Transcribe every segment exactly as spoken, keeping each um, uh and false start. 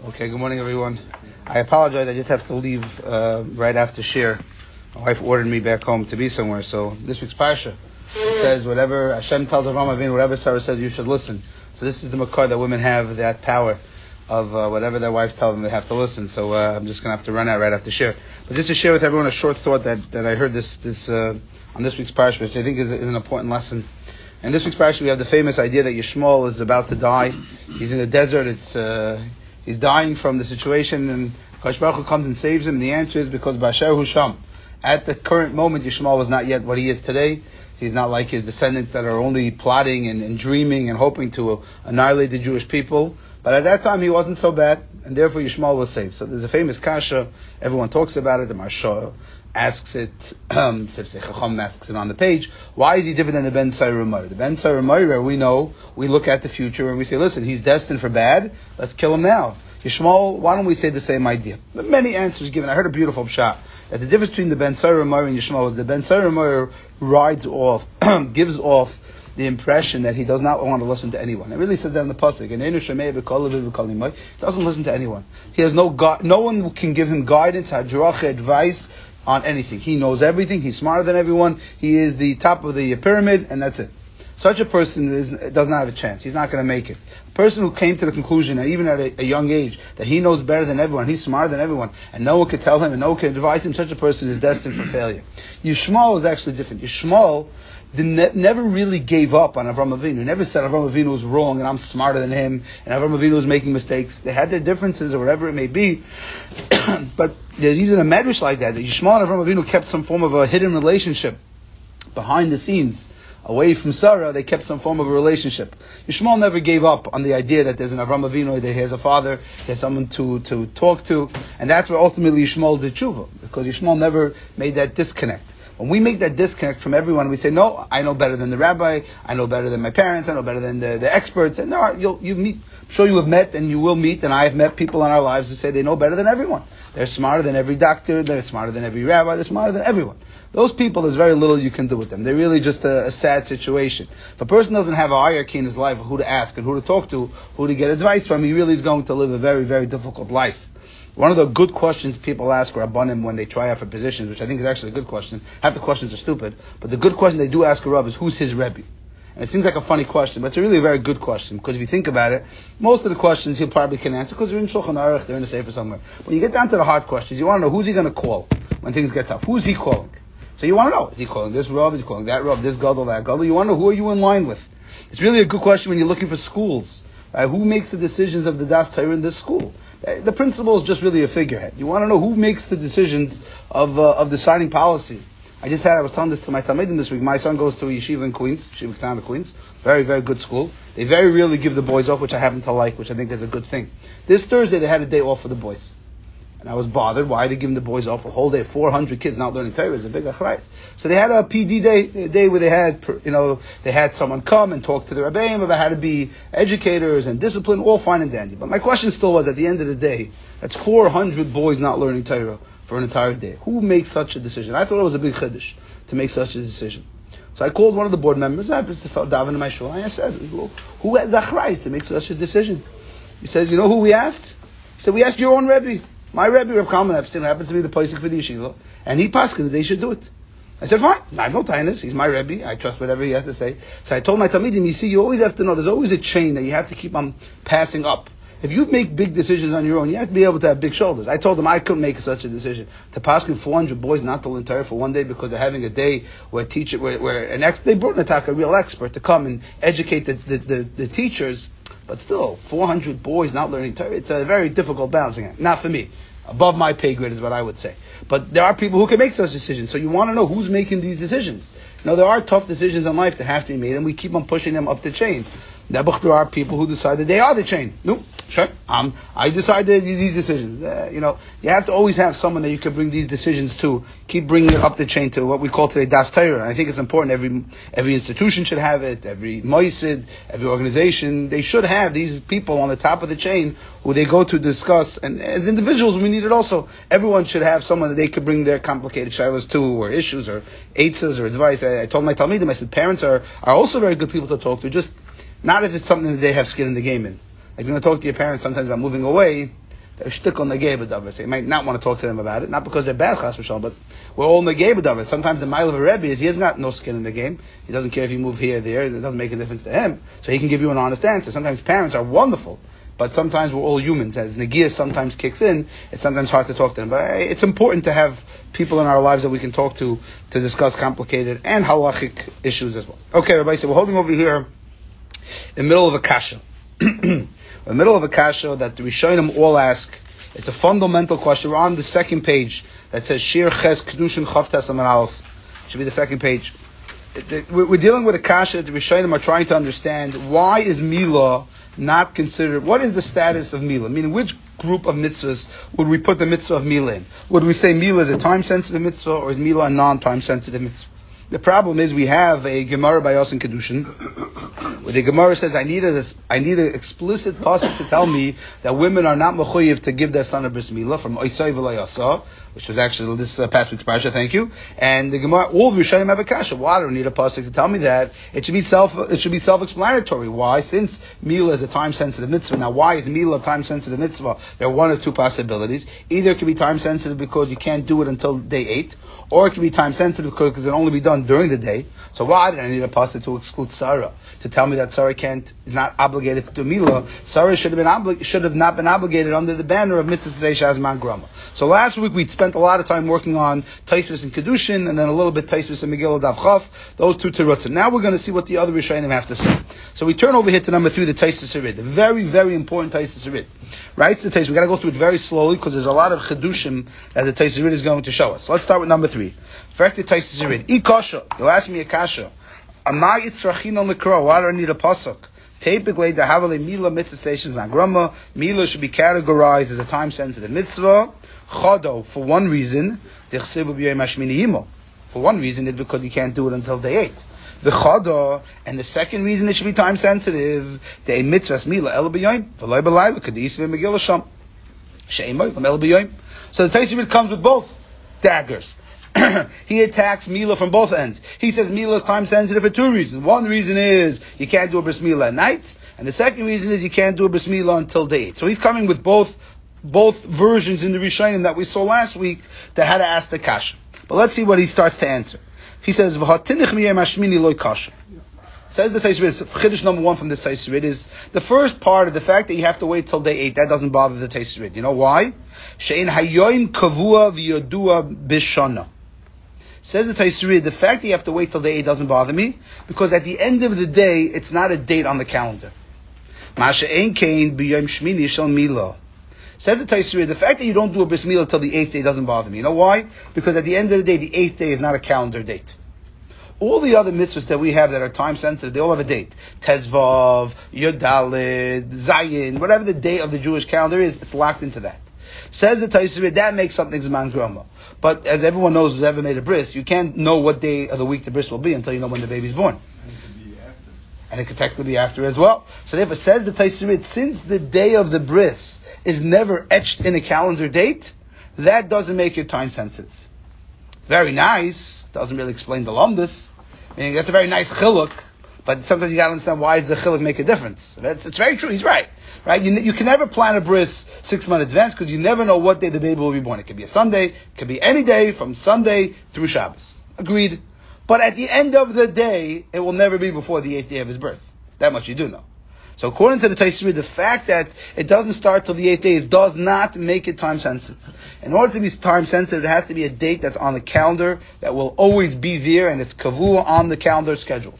Okay, good morning, everyone. I apologize. I just have to leave uh, right after shir. My wife ordered me back home to be somewhere. So this week's parsha, it says whatever Hashem tells Avraham Avinu, whatever Sarah says, you should listen. So this is the makar that women have, that power of uh, whatever their wives tell them, they have to listen. So uh, I'm just going to have to run out right after shir. But just to share with everyone a short thought that, that I heard this this uh, on this week's parsha, which I think is, is an important lesson. In this week's parsha, we have the famous idea that Yishmael is about to die. He's in the desert. It's uh, he's dying from the situation, and Kadosh Baruch Hu comes and saves him. And the answer is because Ba'asher Hu Sham. At the current moment, Yishmael was not yet what he is today. He's not like his descendants that are only plotting and, and dreaming and hoping to uh, annihilate the Jewish people. But at that time, he wasn't so bad, and therefore Yishmael was saved. So there's a famous kasha. Everyone talks about it. The Marsha asks it, um, Sifsei Chacham asks it on the page. Why is he different than the Ben Saira Meir? The Ben Saira Meir, we know, we look at the future and we say, listen, he's destined for bad. Let's kill him now. Yishmael, why don't we say the same idea? There are many answers given. I heard a beautiful pshat that the difference between the Ben Saira Meir and Yishmael is the Ben Saira Meir rides off, gives off the impression that he does not want to listen to anyone. It really says that in the pasuk. And he doesn't listen to anyone. He has no gu- no one can give him guidance, hadracha, advice on anything. He knows everything. He's smarter than everyone. He is the top of the pyramid, and that's it. Such a person is, does not have a chance. He's not going to make it. A person who came to the conclusion, that even at a, a young age, that he knows better than everyone, he's smarter than everyone, and no one can tell him and no one can advise him, such a person is destined for failure. Yishmael is actually different. Yishmael ne- never really gave up on Avraham Avinu. He never said Avraham Avinu was wrong and I'm smarter than him and Avraham Avinu was making mistakes. They had their differences or whatever it may be, but there's even a medrash like that, that Yishmael and Avraham Avinu kept some form of a hidden relationship behind the scenes. Away from Sarah, they kept some form of a relationship. Yishmael never gave up on the idea that there's an Avraham Avinu, that he has a father, he has someone to, to talk to, and that's where ultimately Yishmael did tshuva, because Yishmael never made that disconnect. When we make that disconnect from everyone, we say, no, I know better than the rabbi, I know better than my parents, I know better than the, the experts, and there are, you'll, you meet, I'm sure you have met and you will meet, and I have met people in our lives who say they know better than everyone. They're smarter than every doctor, they're smarter than every rabbi, they're smarter than everyone. Those people, there's very little you can do with them. They're really just a, a sad situation. If a person doesn't have a hierarchy in his life of who to ask and who to talk to, who to get advice from, he really is going to live a very, very difficult life. One of the good questions people ask Rabbanim when they try out for positions, which I think is actually a good question. Half the questions are stupid, but the good question they do ask a Rav is, who's his Rebbe? And it seems like a funny question, but it's really a very good question, because if you think about it, most of the questions he'll probably can answer, because they're in Shulchan Aruch, they're in the Sefer somewhere. When you get down to the hard questions, you want to know who's he going to call when things get tough. Who's he calling? So you want to know, is he calling this Rav, is he calling that Rav, this Gadol, that Gadol? You want to know, who are you in line with? It's really a good question when you're looking for schools. Right? Who makes the decisions of the Das Torah in this school? The principal is just really a figurehead. You want to know who makes the decisions of uh, of deciding policy. I just had, I was telling this to my Talmidim this week. My son goes to a yeshiva in Queens, Yeshiva Ketana, Queens. Very, very good school. They very rarely give the boys off, which I happen to like, which I think is a good thing. This Thursday, they had a day off for the boys. And I was bothered. Why are they giving the boys off a whole day? four hundred kids not learning Torah is a big achrayis. So they had a P D day, a day where they had, you know, they had someone come and talk to the Rebbeim about how to be educators and discipline, all fine and dandy. But my question still was, at the end of the day, that's four hundred boys not learning Torah for an entire day. Who makes such a decision? I thought it was a big chiddush to make such a decision. So I called one of the board members. I just felt daven in my shul. I said, who has achrayis to make such a decision? He says, you know who we asked? He said, we asked your own Rebbe. My Rebbe, Reb Kalman Epstein, happens to be the posek for the yeshiva, and he paskins they should do it. I said, fine, I have no tightness, he's my Rebbe, I trust whatever he has to say. So I told my Talmidim, you see, you always have to know, there's always a chain that you have to keep on passing up. If you make big decisions on your own, you have to be able to have big shoulders. I told them I couldn't make such a decision. To paskin four hundred boys not to learn Torah for one day because they're having a day where teacher, where, where an ex, they brought an attack, a real expert to come and educate the, the, the, the teachers, but still, four hundred boys not learning Torah, it's a very difficult balancing act. Not for me. Above my pay grade is what I would say. But there are people who can make such decisions. So you want to know who's making these decisions. Now, there are tough decisions in life that have to be made, and we keep on pushing them up the chain. There are people who decide that they are the chain. No, sure. Um, I decided these decisions. Uh, you know, you have to always have someone that you can bring these decisions to. Keep bringing it up the chain to what we call today Das Torah. I think it's important. Every every institution should have it. Every moisid, every organization, they should have these people on the top of the chain who they go to discuss. And as individuals, we need it also. Everyone should have someone that they could bring their complicated shilas to, or issues, or eitzas, or advice. I, I told my Talmidim, I said, parents are, are also very good people to talk to. Just not if it's something that they have skin in the game in. Like, you're going to talk to your parents sometimes about moving away, they're shtickle negei b'davar. So you might not want to talk to them about it, not because they're bad chas v'shalom, but we're all negei b'davar. Sometimes the mile of a rebbe is he has got no skin in the game. He doesn't care if you move here or there. It doesn't make a difference to him. So he can give you an honest answer. Sometimes parents are wonderful, but sometimes we're all humans. As negia sometimes kicks in, it's sometimes hard to talk to them. But it's important to have people in our lives that we can talk to to discuss complicated and halachic issues as well. Okay, Rabbi, so we're holding over here in the middle of a kasha. In the middle of a kasha that the Rishonim all ask. It's a fundamental question. We're on the second page that says Shir Ches Kedushin Chavtes Amar Aleph. Should be the second page. We're dealing with a kasha that the Rishonim are trying to understand. Why is Milah not considered? What is the status of Milah? Meaning, which group of mitzvahs would we put the mitzvah of Milah in? Would we say Milah is a time-sensitive mitzvah, or is Milah a non-time-sensitive mitzvah? The problem is we have a Gemara by Yosin Kedushin, where the Gemara says, I need a, I need an explicit pasuk to tell me that women are not mechuyev to give their son a bris milah from Oisai v'layasa, which was actually this uh, past week's parasha. Thank you. And the Gemara, all the Rishonim have a kasha. Why do I need a pasuk to tell me that? It should be self, it should be self-explanatory. Why? Since milah is a time-sensitive mitzvah. Now, why is milah a time-sensitive mitzvah? There are one or two possibilities. Either it can be time-sensitive because you can't do it until day eight, or it can be time-sensitive because it can only be done during the day. So why did I need a pasuk to exclude Sarah? To tell me that Sarah can't, is not obligated to do milah. Sarah should have been obli- should have not been obligated under the banner of mitzvah seisha azman grama. So last week we spent a lot of time working on Taisvis and Kedushin, and then a little bit Taisvis and Megillah Dav Chaf, those two terutzim. Now we're going to see what the other Rishonim have to say. So we turn over here to number three, the Taisvis Harid, the very, very important Taisvis Harid. Right? It's the Taisvis. We got to go through it very slowly because there's a lot of Chedushim that the Taisvis Harid is going to show us. So let's start with number three. First, the Taisvis Harid. Ikasha. You'll ask me a kasha. Amai itzrachin on the crow. Why do I need a pasuk? Typically, the Havale Milah mitzvah stations on Grama. Milah should be categorized as a time-sensitive mitzvah. Chado, for one reason, for one reason is because you can't do it until day eight. The chada, and the second reason it should be time-sensitive, the mitzvahs Milah el b'yoyim, v'loy b'layla, kadis v'megillah sham. She'emoy, el b'yoyim. So the Taisvis comes with both daggers. He attacks Milah from both ends. He says Milah is time sensitive for two reasons. One reason is you can't do a bris Milah at night, and the second reason is you can't do a bris Milah until day eight. So he's coming with both both versions in the Rishonim that we saw last week that had to ask the kasha. But let's see what he starts to answer. He says V'hatinich miyeh mashmini loy kasha. Says the Taisvis, Chiddush number one from this Taisvis is the first part of the fact that you have to wait till day eight. That doesn't bother the Taisvis. You know why? She'in hayoim kavua v'yodua b'shana. Says the Taisvis, the fact that you have to wait till day eight doesn't bother me, because at the end of the day, it's not a date on the calendar. Masha'en kain b'yom shmini shel milah. Says the Taisvis, the fact that you don't do a bris milah till the eighth day doesn't bother me. You know why? Because at the end of the day, the eighth day is not a calendar date. All the other mitzvahs that we have that are time sensitive, they all have a date. Tezvav, Yodalid, Zayin, whatever the date of the Jewish calendar is, it's locked into that. Says the Taisvis, that makes something Zman Grama. But as everyone knows who's ever made a bris, you can't know what day of the week the bris will be until you know when the baby's born. And it could be after. And it could technically be after as well. So therefore, says the Taisvis, since the day of the bris is never etched in a calendar date, that doesn't make it time sensitive. Very nice. Doesn't really explain the lumdus. I mean, that's a very nice chiluk, but sometimes you gotta understand why does the chiluk make a difference. It's, it's very true. He's right. Right? You, you can never plan a bris six months in advance because you never know what day the baby will be born. It could be a Sunday. It could be any day from Sunday through Shabbos. Agreed. But at the end of the day, it will never be before the eighth day of his birth. That much you do know. So according to the Taisvis, the fact that it doesn't start till the eighth day does not make it time sensitive. In order to be time sensitive, it has to be a date that's on the calendar that will always be there, and it's kavua on the calendar schedule.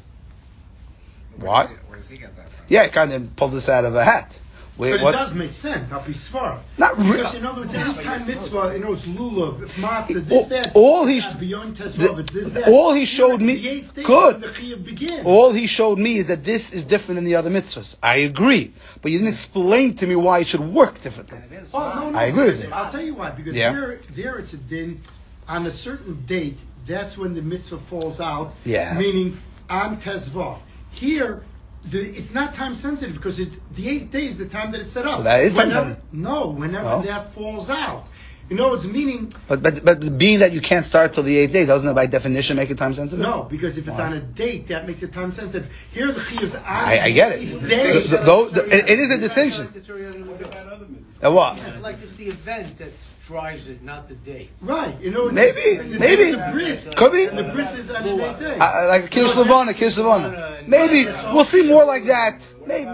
Where What? Does he, where does he get that from? Yeah, I kind of pulled this out of a hat. Wait, but it what's, does make sense. I'll be svara. Not really. Because in other words, any time mitzvah, you know, it's lulav, matzah, this, all, that. all he uh, beyond tesvav, it's this, that. all he showed me The eighth day good. when the chiyuv begins. All he showed me is that this is different than the other mitzvahs. I agree, but you didn't explain to me why it should work differently. And it is. Oh, no, no. I agree with you. I'll tell you why. Because Yeah. there, there it's a din on a certain date. That's when the mitzvah falls out. Yeah. Meaning on tesvav. Here. The, it's not time sensitive because it, the eighth day is the time that it's set up. So that is time whenever, sensitive. No, whenever No. that falls out. You know, it's meaning. But but but being that you can't start till the eighth day, doesn't it by definition make it time sensitive? No, because if it's Why? on a date, that makes it time sensitive. Here, the chiyuv's on I, I get it. the eighth day. Though- though- it- it is a distinction. And what? Like it's the event that drives it, not the date. Right. You know. Maybe, it's the- maybe. the bris, Could be. and the bris is on the eighth day. Uh, like a Kiddush Levana, Kiddush Levana. Maybe. We'll see more like that. Maybe.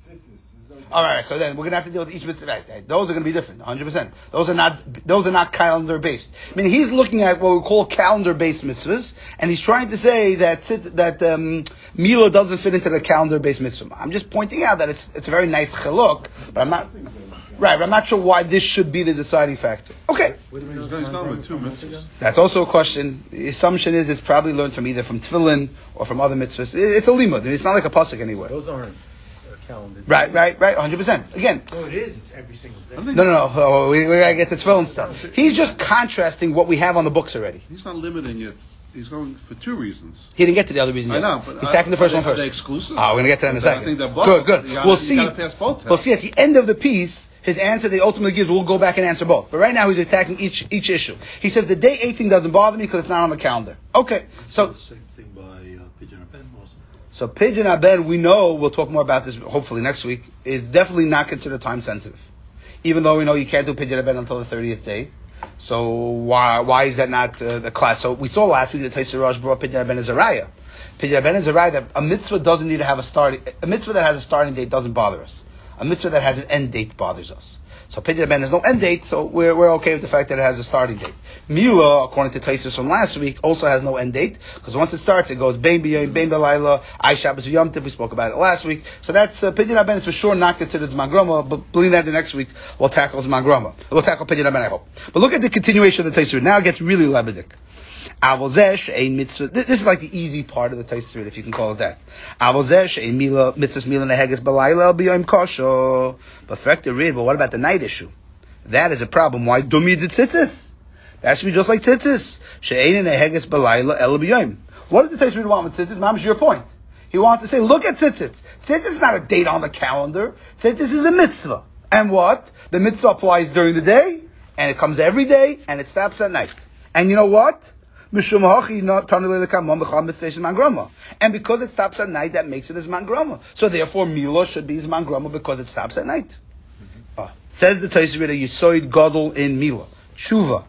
All right, so then we're gonna have to deal with each mitzvah. Right, right. Those are gonna be different, one hundred percent. Those are not, those are not calendar based. I mean, he's looking at what we call calendar based mitzvahs, and he's trying to say that sit, that um, Mila doesn't fit into the calendar based mitzvah. I'm just pointing out that it's it's a very nice chiluk, but I'm not right. But I'm not sure why this should be the deciding factor. Okay, He's going with two mitzvahs. that's also a question. The assumption is it's probably learned from either from tefillin or from other mitzvahs. It- It's a limud. It's not like a pasuk anywhere. Those aren't uh, calendar. Right, right, right. one hundred percent. Again. No, it is. It's every single day. No, no, no. Oh, we, we gotta get the tefillin stuff. He's just contrasting what we have on the books already. He's not limiting it. He's going for two reasons. He didn't get to the other reason I yet. know, but he's I- taking the first are one they- first. are they exclusive? Oh, we're gonna get to that in a I second. think they're both. Good, good. You gotta- we'll you see. gotta pass both We'll tests. see at the end of the piece. His answer that he ultimately gives, we'll go back and answer both. But right now he's attacking each each issue. He says the day eight thing doesn't bother me because it's not on the calendar. Okay, so Same thing by uh, Pigeon Ben also. so Pidyon Aben, we know, we'll talk more about this hopefully next week, is definitely not considered time sensitive. Even though we know you can't do Pidyon Aben until the thirtieth day. So why why is that not uh, the class? So we saw last week that Taisir Rosh brought Pidyon Aben as a raya. Pidyon Aben is a raya that a mitzvah doesn't need to have a starting, a mitzvah that has a starting date doesn't bother us. A mitzvah that has an end date bothers us. So Pidyon Aben has no end date, so we're we're okay with the fact that it has a starting date. Mila, according to Taisus from last week, also has no end date because once it starts, it goes Bein B'Yom, Bein B'Layla, Ay Shabbos Yom Tov. We spoke about it last week, so that's uh, Pidyon Aben is for sure not considered Zman Groma. But believe that the next week we'll tackle Zman Groma. We'll tackle Pidyon Aben, I hope. But look at the continuation of the Taisus. Now it gets really lebedik. Avozesh a mitzvah. This, this is like the easy part of the Taisus, if you can call it that. Avozesh a mila mitzvah mila neheges B'Layla B'Yom Kosho. Perfect the read. But what about the night issue? That is a problem. Why dumi did tzitzis? That should be just like tzitzis. She'ein neheges B'Layla El B'Yom. What does the Taisus want with tzitzis? Mamish, your point. He wants to say, look at tzitzis. Tzitzis is not a date on the calendar. Tzitzis is a mitzvah. And what? The mitzvah applies during the day, and it comes every day, and it stops at night. And you know what? And because it stops at night, that makes it a Zman Groma. So therefore, Mila should be Zman Groma because it stops at night. Mm-hmm. Uh, says the Tosfos, Yisoid Gadol in Mila. Tshuva.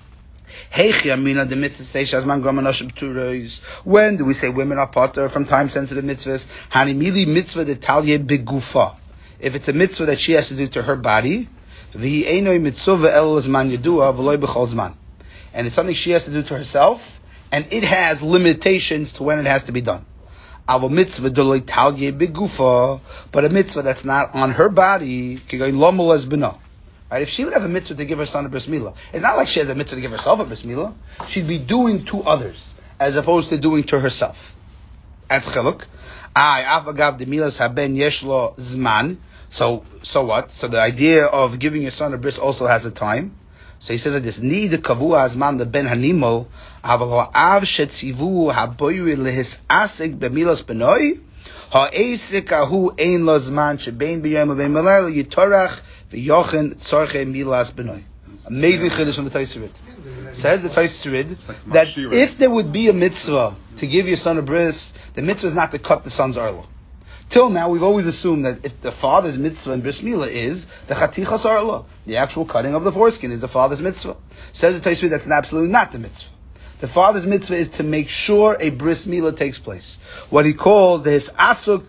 When do we say women are potter from time-sensitive mitzvahs? Hani mili mitzvah de talye begufa. If it's a mitzvah that she has to do to her body, v'hi einoi mitzvah el zman yedua v'loi b'chol zman. And it's something she has to do to herself, and it has limitations to when it has to be done. Avo mitzvah doloi talye begufa, but a mitzvah that's not on her body, kigoin lomol es b'no. Right? If she would have a mitzvah to give her son a bris milah, it's not like she has a mitzvah to give herself a bris milah. She'd be doing to others, as opposed to doing to herself. That's chiluk. Ay, afagav de milas haben yeshlo zman. So, so what? So the idea of giving your son a bris also has a time. So he says that this need kavua azman the ben hanimol aval ha'av shetzivu haboyri lehis asik bemilas benoi ha'esik ahu ein lo zman shebein b'yom u'bein b'layla yitorach v'yochen tzorche milas benoi. Amazing chiddush from the Tosfos. Says the Tosfos that if there would be a mitzvah to give your son a bris, the mitzvah is not to cut the son's arla. Till now, we've always assumed that if the father's mitzvah in bris milah is the chatichas arla, the actual cutting of the foreskin is the father's mitzvah. Says the Tosfos that's absolutely not the mitzvah. The father's mitzvah is to make sure a bris milah takes place. What he calls the his asuk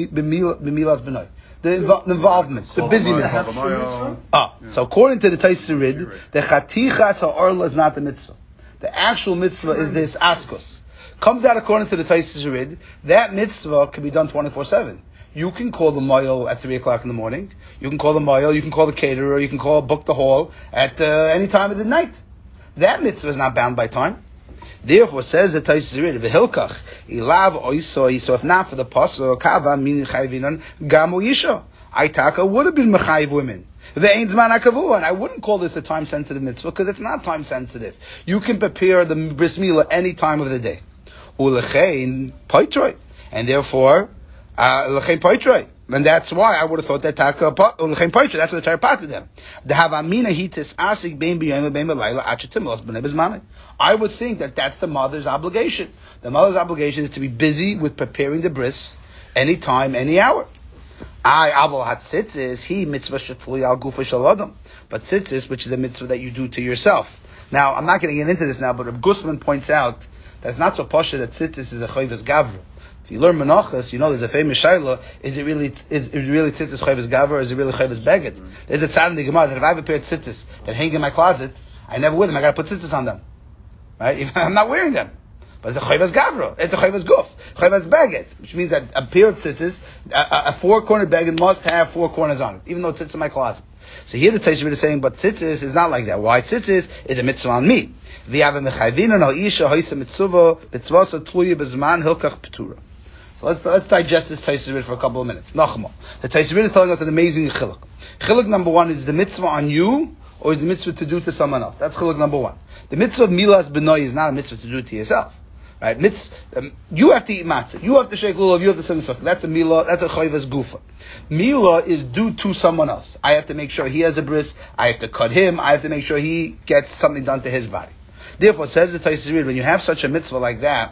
b'milas benoi. The, invo- the involvement, the busyness. Ah, so according to the Tosfos, the chatichas ha'arla is not the mitzvah. The actual mitzvah is the his askos. Comes out according to the Tosfos, that mitzvah can be done twenty-four seven. You can call the moil at three o'clock in the morning. You can call the moil, you can call the caterer, you can call book the hall at uh, any time of the night. That mitzvah is not bound by time. Therefore, says the Tosfos, v'hilkach ilav oisoi. So if not for the pasuk, kava min chayvinan gamu yisha. Aitaka would have been mechayiv women. Ve'ein zman hakavua, and I wouldn't call this a time-sensitive mitzvah because it's not time-sensitive. You can prepare the bris milah any time of the day. Ulechein poitroi, and therefore ulechein poitroi. And that's why I would have thought that taka ulechein poitroi. That's what the Torah parted them. The havamina hitis asik bein b'yom bein b'layla achetimus b'nei b'zmanei. I would think that that's the mother's obligation. The mother's obligation is to be busy with preparing the bris any time, any hour. I abel hat tzitzis, he mitzvah shetluya al gufa shel adam. But tzitzis, which is a mitzvah that you do to yourself. Now, I'm not going to get into this now, but Reb Gusman points out that it's not so poshut that tzitzis is a chayvus gavra. If you learn menachas, you know there's a famous shaila, is it really, is it really tzitzis chayvus gavra, or is it really chayvus beged? Mm-hmm. There's a tzad in the Gemara that if I have a pair of tzitzis that hang in my closet, I never wear them, I gotta put tzitzis on them. Right? If I'm not wearing them. But it's a chayvus gavra, it's a chayvus guf, chayvus beged, which means that a pair of tzitzis, a, a four-cornered beged must have four corners on it, even though it sits in my closet. So here the Tosfos is saying, but tzitzis is not like that. Why? Tzitzis is a mitzvah on me. So let's let's digest this Tosfos for a couple of minutes. Nachma. The Tosfos is telling us an amazing chiluk. Chiluk number one is the mitzvah on you, or is the mitzvah to do to someone else? That's chiluk number one. The mitzvah of milas b'noi is not a mitzvah to do to yourself. Right? Mitz, um, you have to eat matzah. You have to shake lulav. You have to sing sukkah. That's a milah. That's a chayvas gufa. Milah is due to someone else. I have to make sure he has a bris. I have to cut him. I have to make sure he gets something done to his body. Therefore, says the Tosfos, when you have such a mitzvah like that,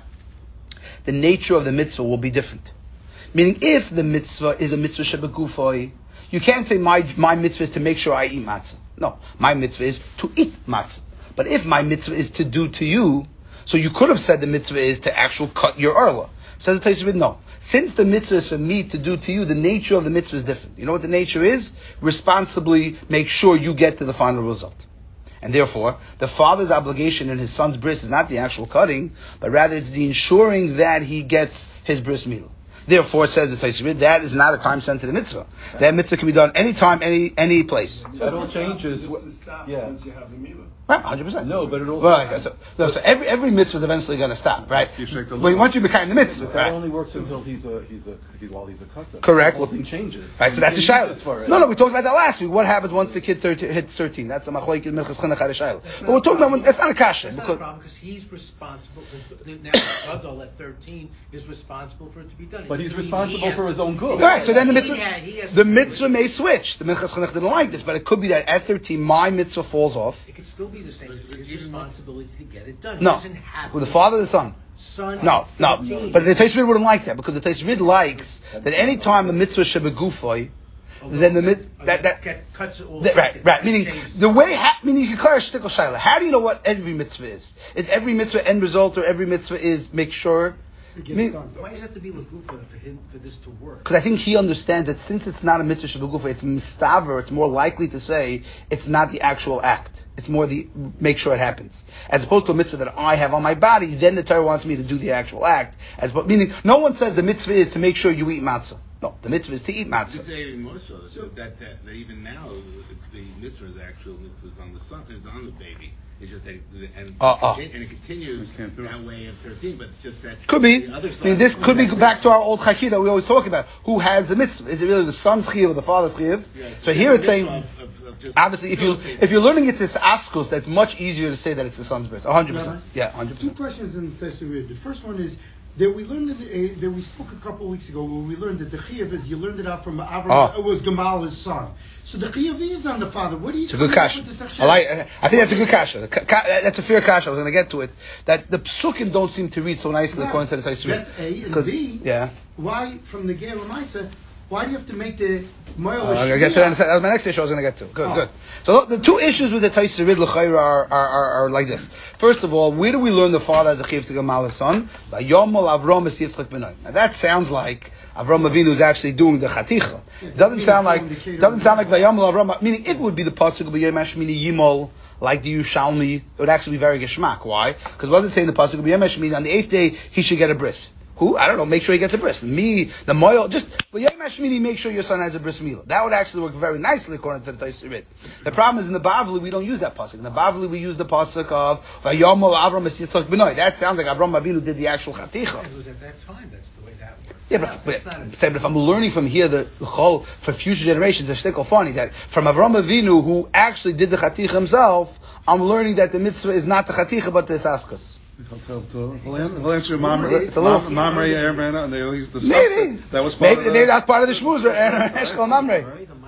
the nature of the mitzvah will be different. Meaning, if the mitzvah is a mitzvah shebegufoi, you can't say my my mitzvah is to make sure I eat matzah. No, my mitzvah is to eat matzah. But if my mitzvah is to do to you, so you could have said the mitzvah is to actually cut your arla. Says the Tosfos, no. Since the mitzvah is for me to do to you, the nature of the mitzvah is different. You know what the nature is? Responsibly make sure you get to the final result. And therefore, the father's obligation in his son's bris is not the actual cutting, but rather it's the ensuring that he gets his bris meal. Therefore, says the Tosfos, that is not a time-sensitive mitzvah. That mitzvah can be done anytime, any any place. That all changes. Yeah. Once you have the milah. Right, one hundred percent. No, but it also... Well, okay, so, no, so every every mitzvah is eventually going to stop, right? You shake the But once you become the mitzvah, But that right? only works until he's a he's a he, while he's a kata. Correct. The whole thing changes. Right, so that's a He shiloh. uses for it. No, no, we talked about that last week. What happens once the kid thirteen, hits thirteen? That's the machoik minchas chinuch had a shiloh. But we're talking about when, that's not a kasha. That's not Because, a problem because he's responsible. For, now, Gadol at thirteen is responsible for it to be done. But he's He- responsible he has- for his own good. all right, so then the He mitzvah, ha- he has the to do mitzvah it. may switch. The minchas chinuch didn't like this, but it could be that at thirteen, my mitzvah falls off. It could still be the same. It's his responsibility to get it done. He No, doesn't have with the to. father or the son. Son No, no. thirteen. But the Tosfos wouldn't like that because the Tosfos likes that any time a mitzvah shebegufoi, then the mit that that. Get- cuts it all That, right, back. right. Meaning Changes. the way, ha- meaning you can clear a shtickle shaila. How do you know what every mitzvah is? Is every mitzvah end result, or every mitzvah is make sure? It gets Mean- done. Why does it have to be lagufa for him for this to work? Because I think he understands that since it's not a mitzvah shebegufa, it's mistaver. It's more likely to say it's not the actual act. It's more the make sure it happens, as opposed to a mitzvah that I have on my body. Then the Torah wants me to do the actual act. As but meaning, no one says the mitzvah is to make sure you eat matzah. No, the mitzvah is to eat It's matzah. even more so, so that, that, that even now, it's the mitzvah is actual mitzvah is on the son, is on the baby. It's just that, and, Uh, uh. and it continues We can't do it. that way in thirteen, but it's just that Could be. the other I side mean, this could be is- back to our old chaki that we always talk about. Who has the mitzvah? Is it really the son's chiyuv or the father's chiyuv? Yeah, So here it's saying, mitzvah of- of- of just obviously, if you facilitating. if you're learning it's his askus, that's much easier to say that it's the son's birth. one hundred percent. Yeah, one hundred Two percent. questions in the Tosfos. The first one is that we learned that, uh, that we spoke a couple of weeks ago where we learned that the chiyuv is you learned it out from Avram. Oh. It was Gamal, his son. So the chiyuv is on the father. What do you? It's a good kasha. I like. I think that's a good kasha. Ka- ka- That's a fair kasha. I was going to get to it. That the psukim don't seem to read so nicely Right. according to the Tosfos. That's A and Because- B. Yeah. Why from the Ger Lamaisa? Why do you have to make the Moel? Uh, I'm going to get to that in a second. That was my next issue I was going to get to. Good, Oh. good. So the two issues with the Tosfos Rid L'chayra are, are, are, are like this. First of all, where do we learn the father as a chiv to Gamal his son? Vayomol Avram es Yitzchak b'nai. Now that sounds like Avram Avinu is actually doing the chaticha. It doesn't sound like doesn't sound like Vayomol Avram. Meaning, if it would be the pasuk of B'yom Hashmini Yimol, like the Yushalmi, it would actually be very geschmack. Why? Because what does it say in the pasuk of B'yom Hashmini? On the eighth day, he should get a bris. Who? I don't know. Make sure he gets a bris. Me, the moil, just, but Yom Hashmini, make sure your son has a bris milah. That would actually work very nicely according to the Tosfos. The problem is in the Bavli, we don't use that pasuk. In the Bavli, we use the pasuk of Vayomol Avram es Yitzchak b'nai. That sounds like Avram Avinu did the actual chaticha. It was at that time. That's the way that worked. Yeah, No, but, that's but, not a- say, but if I'm learning from here the chol for future generations, it's shtickle funny that from Avram Avinu, who actually did the chaticha himself, I'm learning that the mitzvah is not the chaticha but the saskas. He'll, he'll, he'll answer, he'll answer Mamre, It's a little- Mamre, Airman, and they always discuss Maybe. it. That was part Maybe, of the, maybe that's part of the shmuz. Eshkol Mamre. The way the mice work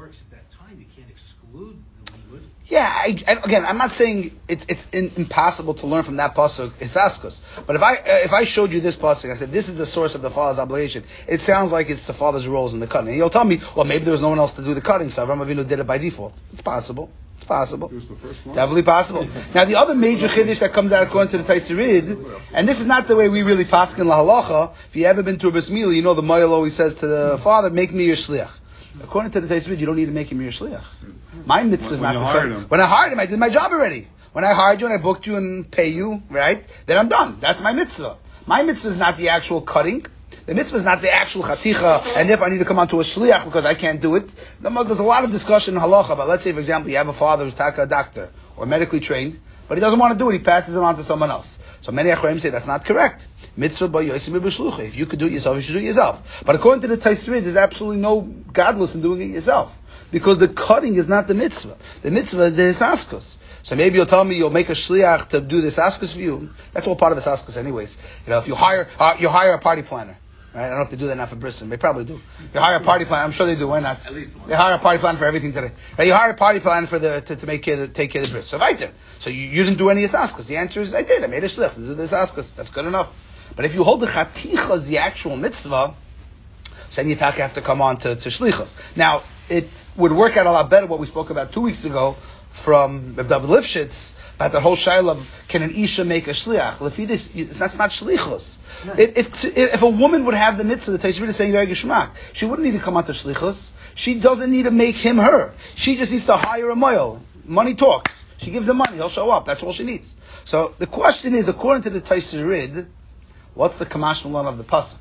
works at that time. You can't exclude the limud. Yeah, I, I, again, I'm not saying it's it's in, impossible to learn from that pasuk hisaskus. But if I uh, if I showed you this pasuk, I said this is the source of the father's obligation. It sounds like it's the father's roles in the cutting. And you'll tell me, well, maybe there was no one else to do the cutting, so Avraham Avinu did it by default. It's possible. It's possible. It was the first one. Definitely possible. Now, the other major chiddush that comes out according to the Taiserid, and this is not the way we really paskin lahalacha. If you ever been to a bris milah, you know the moyel always says to the father, "Make me your shliach." According to the Taiserid, you don't need to make him your shliach. My mitzvah is When not you to hired cut. him. When I hired him, I did my job already. When I hired you and I booked you and pay you, right? Then I'm done. That's my mitzvah. My mitzvah is not the actual cutting. The mitzvah is not the actual chaticha, and if I need to come onto a shliach because I can't do it. There's a lot of discussion in halacha about, let's say, for example, you have a father who's taka a doctor or medically trained, but he doesn't want to do it. He passes it on to someone else. So many achronim say that's not correct. Mitzvah by yosim b'shlucha. If you could do it yourself, you should do it yourself. But according to the Taiserid, there's absolutely no godless in doing it yourself. Because the cutting is not the mitzvah. The mitzvah is the hisaskus. So maybe you'll tell me you'll make a shliach to do this hisaskus for you. That's all part of hisaskus anyways. You know, if you hire, uh, you hire a party planner. Right? I don't know if they do that now for Brisbane. They probably do. You hire a party planner. I'm sure they do. Why not? At least one. They hire a party planner for everything today. Right? You hire a party planner for the to, to make care of the, take care of the bris. So right there. So you, you didn't do any hisaskus. The answer is I did. I made a shliach to do the hisaskus. That's good enough. But if you hold the chaticha as the actual mitzvah, so then you have to come on to, to shlichus. Now it would work out a lot better what we spoke about two weeks ago from Reb David Lifshitz about the whole shaila of can an isha make a shliach? Lefidus, that's not shlichus. No. If, if if a woman would have the mitzvah, the Taiserid is saying very geschmack, she wouldn't need to come out to shlichus. She doesn't need to make him her. She just needs to hire a moil. Money talks. She gives him money, he'll show up. That's all she needs. So the question is, according to the Taiserid, what's the kamash malan of the pasuk?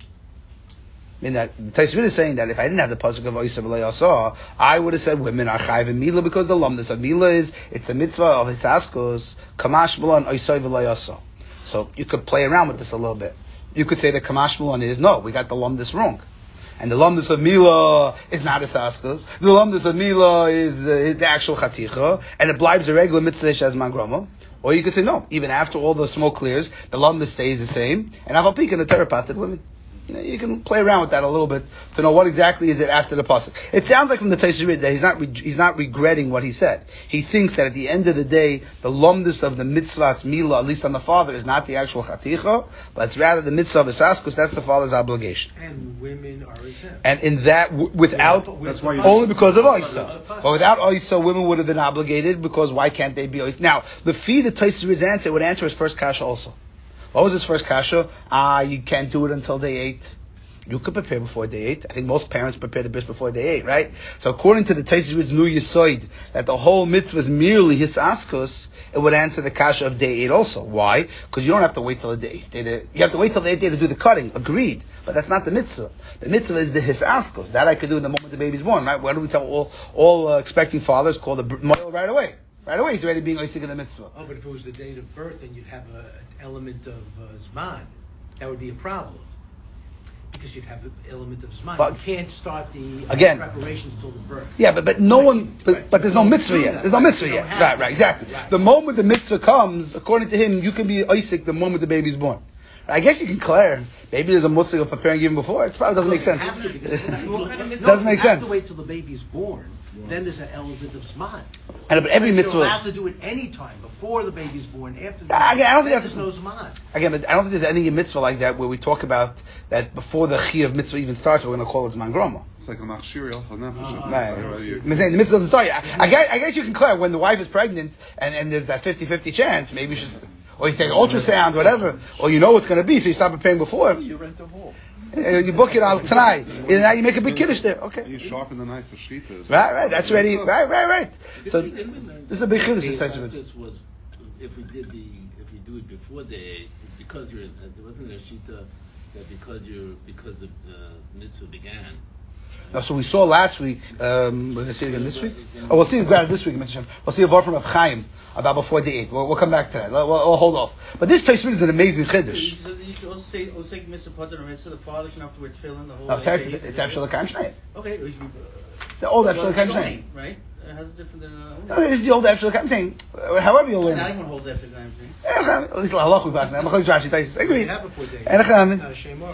I mean, that the Taiserid is saying that if I didn't have the pasuk of Oisa v'Layasah, I would have said women are chayv in Mila because the lumdus of Mila is it's a mitzvah of hisaskos kamash malan Oisa v'Layasah. So you could play around with this a little bit. You could say the kamash malan is no, we got the lumdus wrong, and the lumdus of Mila is not hisaskos. The lumdus of Mila is uh, the actual chaticha, and it blives a regular mitzvah shazman grama. Or you could say no, even after all the smoke clears, the lumdus stays the same, and Aval Pik in the therapatid women. You can play around with that a little bit to know what exactly is it after the pasuk. It sounds like from the Taiserid that he's not re- he's not regretting what he said. He thinks that at the end of the day, the lumdus of the mitzvahs mila, at least on the father, is not the actual chaticha, but it's rather the mitzvah of hisaskus. That's the father's obligation. And women are exempt. And in that, w- without That's why you- only because of Oisa. But without Oisa, women would have been obligated because why can't they be Oisa? Now, the fee the Taiserid's answer would answer his first kasha also. What was his first kasha? Ah, you can't do it until day eight. You could prepare before day eight. I think most parents prepare the bris before day eight, right? So according to the Taiserid's new yisoid, that the whole mitzvah is merely hisaskos, it would answer the kasha of day eight also. Why? Because you don't have to wait till the day eight day to, you have to wait till the eighth day to do the cutting. Agreed. But that's not the mitzvah. The mitzvah is the hisaskos. That I could do in the moment the baby's born, right? Why do we tell all, all uh, expecting fathers call the moil right away? Right away, he's already being oisig in the mitzvah. Oh, but if it was the date of birth, then you'd have a, an element of uh, zman. That would be a problem. Because you'd have an element of zman. But- you can't start the uh, Again- preparations till the birth. Yeah, but, but no Right, one, but, right. but there's no You mitzvah don't yet. do There's no that. mitzvah You yet. don't have Right, it. right, exactly. Right. The moment the mitzvah comes, according to him, you can be Isaac the moment the baby's born. I guess you can clear. Maybe there's a muslim of preparing even before. It probably doesn't make sense. You have to, because Doesn't no, make you sense. have to wait till the baby's born. Then there's an element of zman. And but every You're mitzvah. allowed to do it any time, before the baby's born, after the Ah, again, I don't think there's that's- no zman. Again, but I don't think there's any mitzvah like that where we talk about that before the chi of mitzvah even starts, we're going to call it zman groma. It's like a machshir al nefesh. Right. It's already- I'm saying the mitzvah doesn't start yet. I, I, guess, I guess you can clear when the wife is pregnant and, and there's that fifty-fifty chance, maybe you should, or you take an ultrasound, whatever, or you know what's going to be, so you start preparing before. You rent a hall. Uh, You book it on tonight, and now you make a big kiddush there. Okay. And you sharpen the knife for shchitas. Right, right. That's ready. Right, right, right. So Didn't we- didn't we learn this is a big that chiddush. the This testament. This was if we did the if we do it before the eight, because you're uh, there wasn't a shita that because you're because the uh, mitzvah began. Now, so we saw last week. Um, we're going to see it again this week. Oh, we'll see it grab this week. Mitzvah Shem. We'll see a word from Rav Chaim about before the eighth. We'll, we'll come back to that. We'll, we'll, we'll hold off. But this testament is an amazing chiddush. You you should also say, Osek Mitzvah Potter, right? So the father can afterwards fill in the whole. No, eight it's days. it's actually Kaim Shnei. Okay. it was, uh, The old well, Efshel Kaim Shnei. right? Uh, how's it different than uh, No, this is the old Efshel Kaim Shnei. However you learn Not it. everyone holds after Kaim Shnei. Yeah, at least halach we pass now. Machloek Rashi Taisus. Agreed. You have before day. And a chamin. Not a shame over.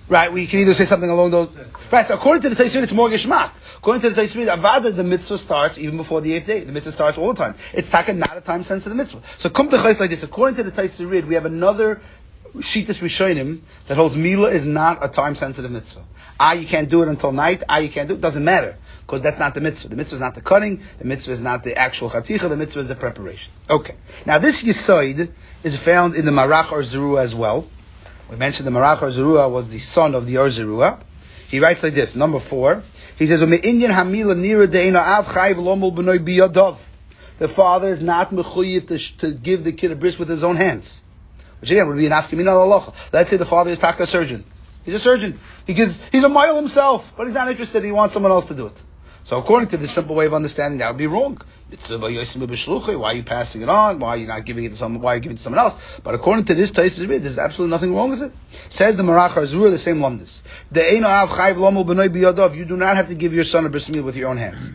Right, we can either say something along those. Right, so according to the Taisir, it's more Geshmak. According to the Taisir, Avada, the mitzvah starts even before the eighth day. The mitzvah starts all the time. It's taka, not a time-sensitive mitzvah. So kum techais like this. According to the Taisir, we have another Shitas Rishonim that holds Mila is not a time-sensitive mitzvah. Ah, you can't do it until night. Ah, you can't do it. Doesn't matter. Because that's not the mitzvah. The mitzvah is not the cutting. The mitzvah is not the actual chaticha. The mitzvah is the preparation. Okay. Now this Yisoid is found in the Marach or Zerua as well. We mentioned the Marach or Zerua was the son of the Or Zerua. He writes like this, number four. He says, the father is not mechuyev to, to give the kid a bris with his own hands. Which again would be an afkamina halacha. Let's say the father is taka surgeon. He's a surgeon. He gives, he's a mile himself, but he's not interested. He wants someone else to do it. So according to this simple way of understanding, that would be wrong. Why are you passing it on? Why are you not giving it to someone? Why are you giving it to someone else? But according to this Taisus, there's absolutely nothing wrong with it. Says the Marach Zura, the same lumdis. You do not have to give your son a bris milah with your own hands.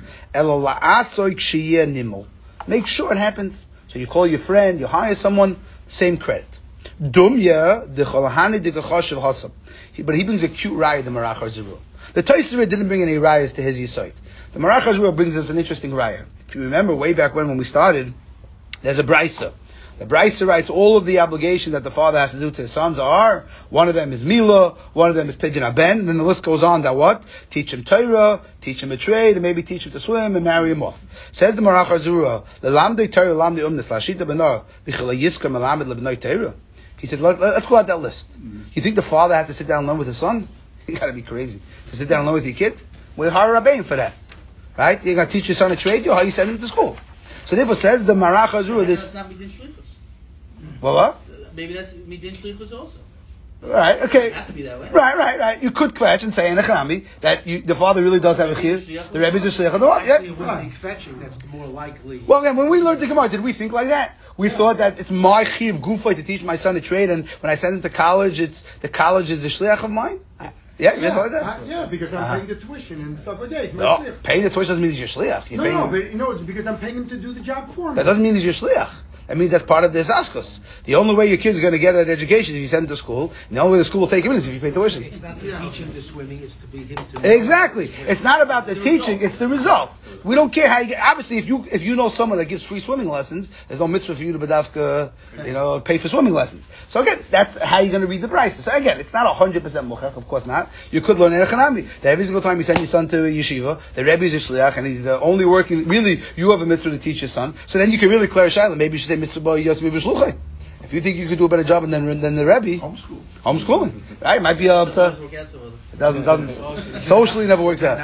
Make sure it happens. So you call your friend, you hire someone, same credit. Dumya the cholahani the gachashav hasam. But he brings a cute raya, the Marach Zura. The Taisir didn't bring any rayas to his Yisoid. The Marach Zura brings us an interesting raya. If you remember way back when, when we started, there's a Braisa. The Braisa writes all of the obligations that the father has to do to his sons are, one of them is Mila, one of them is Pidyon Aben, and then the list goes on that what? Teach him Torah, teach him a trade, and maybe teach him to swim, and marry him off. Says the Marach Zura, L'lamdei Torah, l'lamdei umnes, l'ashita benar, v'chila yiska melamed l'bnei Torah. He said, Let, let's go out that list. You think the father has to sit down and learn with his son? You gotta be crazy. To sit down and learn with your kid? We hire a rabbein for that. Right? You're gonna teach your son a trade, or how you send him to school. So therefore says the Marach Zura, this... That's not midin shlichus. Well, what? Maybe that's midin shlichus also. Right, okay. It have to be that way. Right, right, right. You could kvetch and say in a chami that you, the father really does have a chiyuv. The Rebbe is a shliach of the one. Actually, it wouldn't be kvetching. That's more likely. Well, again, when we learned the Gemara, did we think like that? We thought that it's my chiyuv gufay to teach my son a trade, and when I send him to college, it's the college is the shliach of mine. Yeah, you yeah, thought that? uh, yeah, because I'm Uh-huh. paying the tuition and stuff like that. It's my No, shliach. paying the tuition doesn't mean he's your shliach. You're No, paying no, him. but you know, it's because I'm paying him to do the job for me. That doesn't mean he's your shliach. That means that's part of the zaskos. The only way your kid's going to get an education is if you send him to school, and the only way the school will take him in is if you pay tuition. It's not to teach him the swimming, it's to be him to... Exactly. It's not about the teaching, it's the result. We don't care how you get, obviously if you, if you know someone that gives free swimming lessons, there's no mitzvah for you to badavka, you know, pay for swimming lessons. So again, that's how you're going to read the prices. So again, it's not one hundred percent mochech, of course not. You could learn in a chanami. That every single time you send your son to a yeshiva, the Rebbe is a shliach, and he's uh, only working, really, you have a mitzvah to teach your son. So then you can really clear shayla. Maybe you should say mitzvah bo yos mitzvah shluchai. If you think you could do a better job than than the Rebbe, homeschool, homeschooling, right? It might be up to. It doesn't doesn't socially never works out.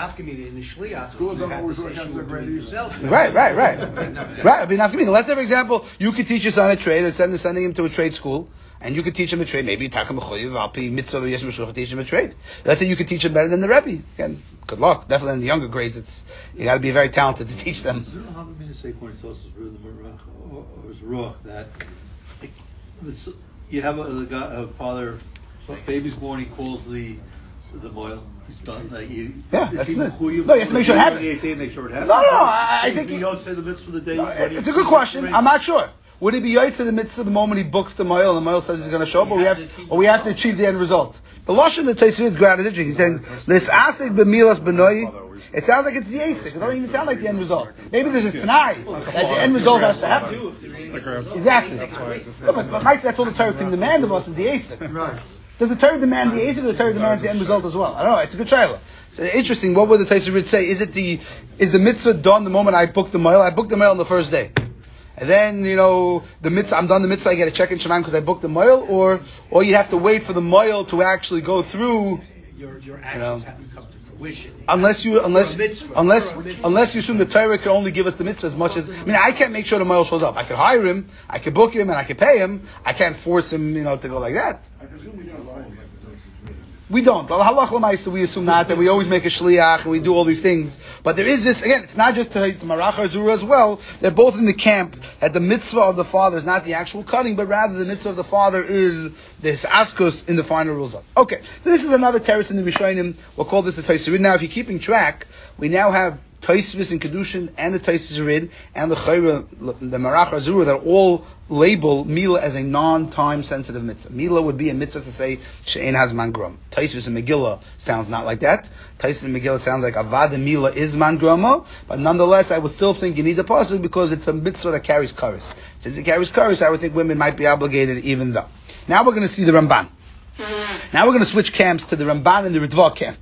Right, right, right, right. I mean, nafkamina. Let's say, for example, you could teach your son a trade, or send sending him to a trade school, and you could teach him a trade. Maybe takam mechuyev alpi mitzvah yes mishluch teach him a trade. Let's say you could teach him better than the Rebbe. Again, good luck. Definitely in the younger grades, it's you got to be very talented to teach them. That you have a, a, a father, baby's born, he calls the the moil. He's done. Like you, yeah, that's it. No, you have to make sure it happens. The day, make sure it happens. No, no, no. I, I think you don't say the mitzvah for the day. No, it's a good question. I'm not sure. Would it be yaitz in the midst of the moment he books the moil and the moil says he's going to show up, or we have, or we have to achieve the end result? The lashon the Taisvid Grad is interesting. He's saying this asik b'milas b'noi. It sounds like it's the asik. It doesn't even sound like the end result. Maybe there's a t'nai that the end result has to happen. Exactly. No, but, but Mike, that's all the Torah can demand of us is the asik. Right. Does the Torah demand the asik, or the Torah demands the end result as well? I don't know. It's a good shayla. So interesting. What would the Taisvid say? Is it the is the mitzvah done the moment I book the moil? I booked the moil on the first day. And then, you know, the mitzvah, I'm done the mitzvah, I get a check in Shemaim because I booked the moil, or, or you have to wait for the moil to actually go through. Your, your actions you know, have to come to fruition. Unless you, unless, mitzvah, unless, mitzvah. unless you assume the Torah can only give us the mitzvah as much as, I mean, I can't make sure the moil shows up. I could hire him, I could book him, and I could pay him. I can't force him, you know, to go like that. I presume we don't lie. We don't. Halach l'maisa, we assume not, that we always make a shliach and we do all these things. But there is this, again, it's not just to Marach or Zura as well. They're both in the camp that the mitzvah of the father is not the actual cutting, but rather the mitzvah of the father is this askus in the final result. Okay, so this is another terrace in the Rishonim. We'll call this a Taisrid. Now, if you're keeping track, we now have Tosfos and Kedushin, and the Tosfos Rid, and the Chayra, the Marach Azura, that all label Mila as a non-time sensitive mitzvah. Mila would be a mitzvah to say She'ein Hazman Grom. Tosfos and Megillah sounds not like that. Tosfos and Megillah sounds like Avada Mila is Man Groma, but nonetheless, I would still think you need a pasuk because it's a mitzvah that carries karis. Since it carries karis, I would think women might be obligated even though. Now we're going to see the Ramban. Now we're going to switch camps to the Ramban and the Ritva camp.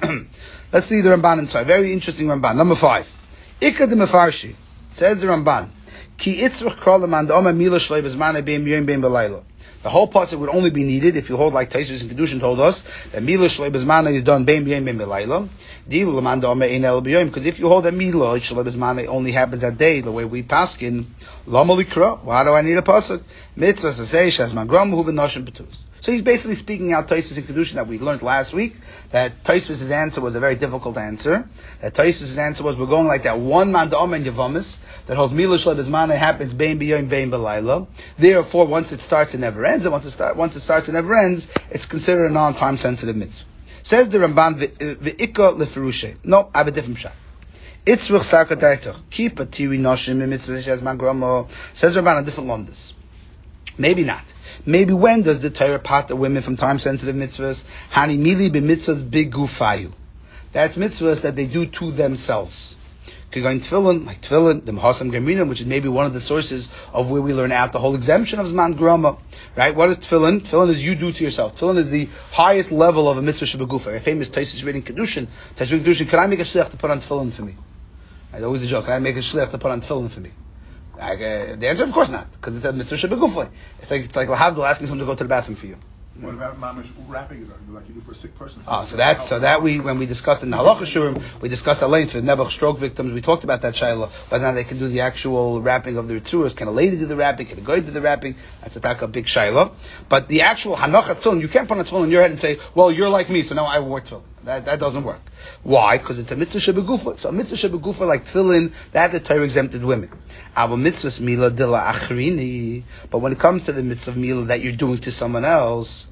Let's see the Ramban inside. Very interesting Ramban. Number five. Ikka de Mefarshi. Says the Ramban. Ki itzrach kralaman da'oma mila shlei bezmane beim yoim beim belayla. The whole pasuk would only be needed if you hold like Tosfos and Kedushin told us that mila shlei bezmane is done beim yoim beim belayla. Dilu laman da'oma ein el b'yoim. Because if you hold that mila shlei bezmane only happens that day, the way we paskin, lama likra. Why do I need a pasuk? Mitzvah sasei shazman gram hu v'noshim betus. So he's basically speaking out Tosfos and Kedushin that we learned last week, that Tosfos' answer was a very difficult answer. That Tosfos' answer was, we're going like that one man da'om and Yavamis, that holds Mila Shlei Bezmane happens bein b'yoim bein b'layla. Therefore, once it starts, it never ends, and once it, start, once it starts, it never ends, it's considered a non-time sensitive mitzvah. Says the Ramban, v'ikka leferushe. No, I have a different shot. Itzruch sarka daitach. Keep a tiri noshim mitzvah shazman gramo. Says Ramban on different londas. Maybe not. Maybe when does the Torah part women from time-sensitive mitzvahs? Hani mili b'mitzvahs bigufayu. That's mitzvahs that they do to themselves. Going tefillin, like tefillin, the mahasam gemrinim, which is maybe one of the sources of where we learn out the whole exemption of zman grama. Right? What is tefillin? Tefillin is you do to yourself. Tefillin is the highest level of a mitzvah shebegufa. A famous Tosfos reading Kedushin. Tosfos Kedushin. Can I make a shliach to put on tefillin for me? Right, always a joke. Can I make a shliach to put on tefillin for me? Like, uh, the answer, of course not, because it's a mitzvah shebegufay. It's like it's like lahavdil asking someone to go to the bathroom for you. What about mamish wrapping it like you do for a sick person? Oh, so that's so that we when we discussed in the halacha shurim, we discussed at length for Nebuch stroke victims. We talked about that shayla, whether or not they can do the actual wrapping of the ritzuras. Can a lady do the wrapping? Can a guy do the wrapping? That's a taka big shayla. But the actual hanachas tefillin, you can't put a tefillin on your head and say, "Well, you're like me, so now I wore tefillin." That that doesn't work. Why? Because it's a mitzvah shebegufa. So a mitzvah shebegufa like tefillin, that the Torah exempted women. Ava mitzvahs mila dila achrini. But when it comes to the mitzvah mila that you're doing to someone else,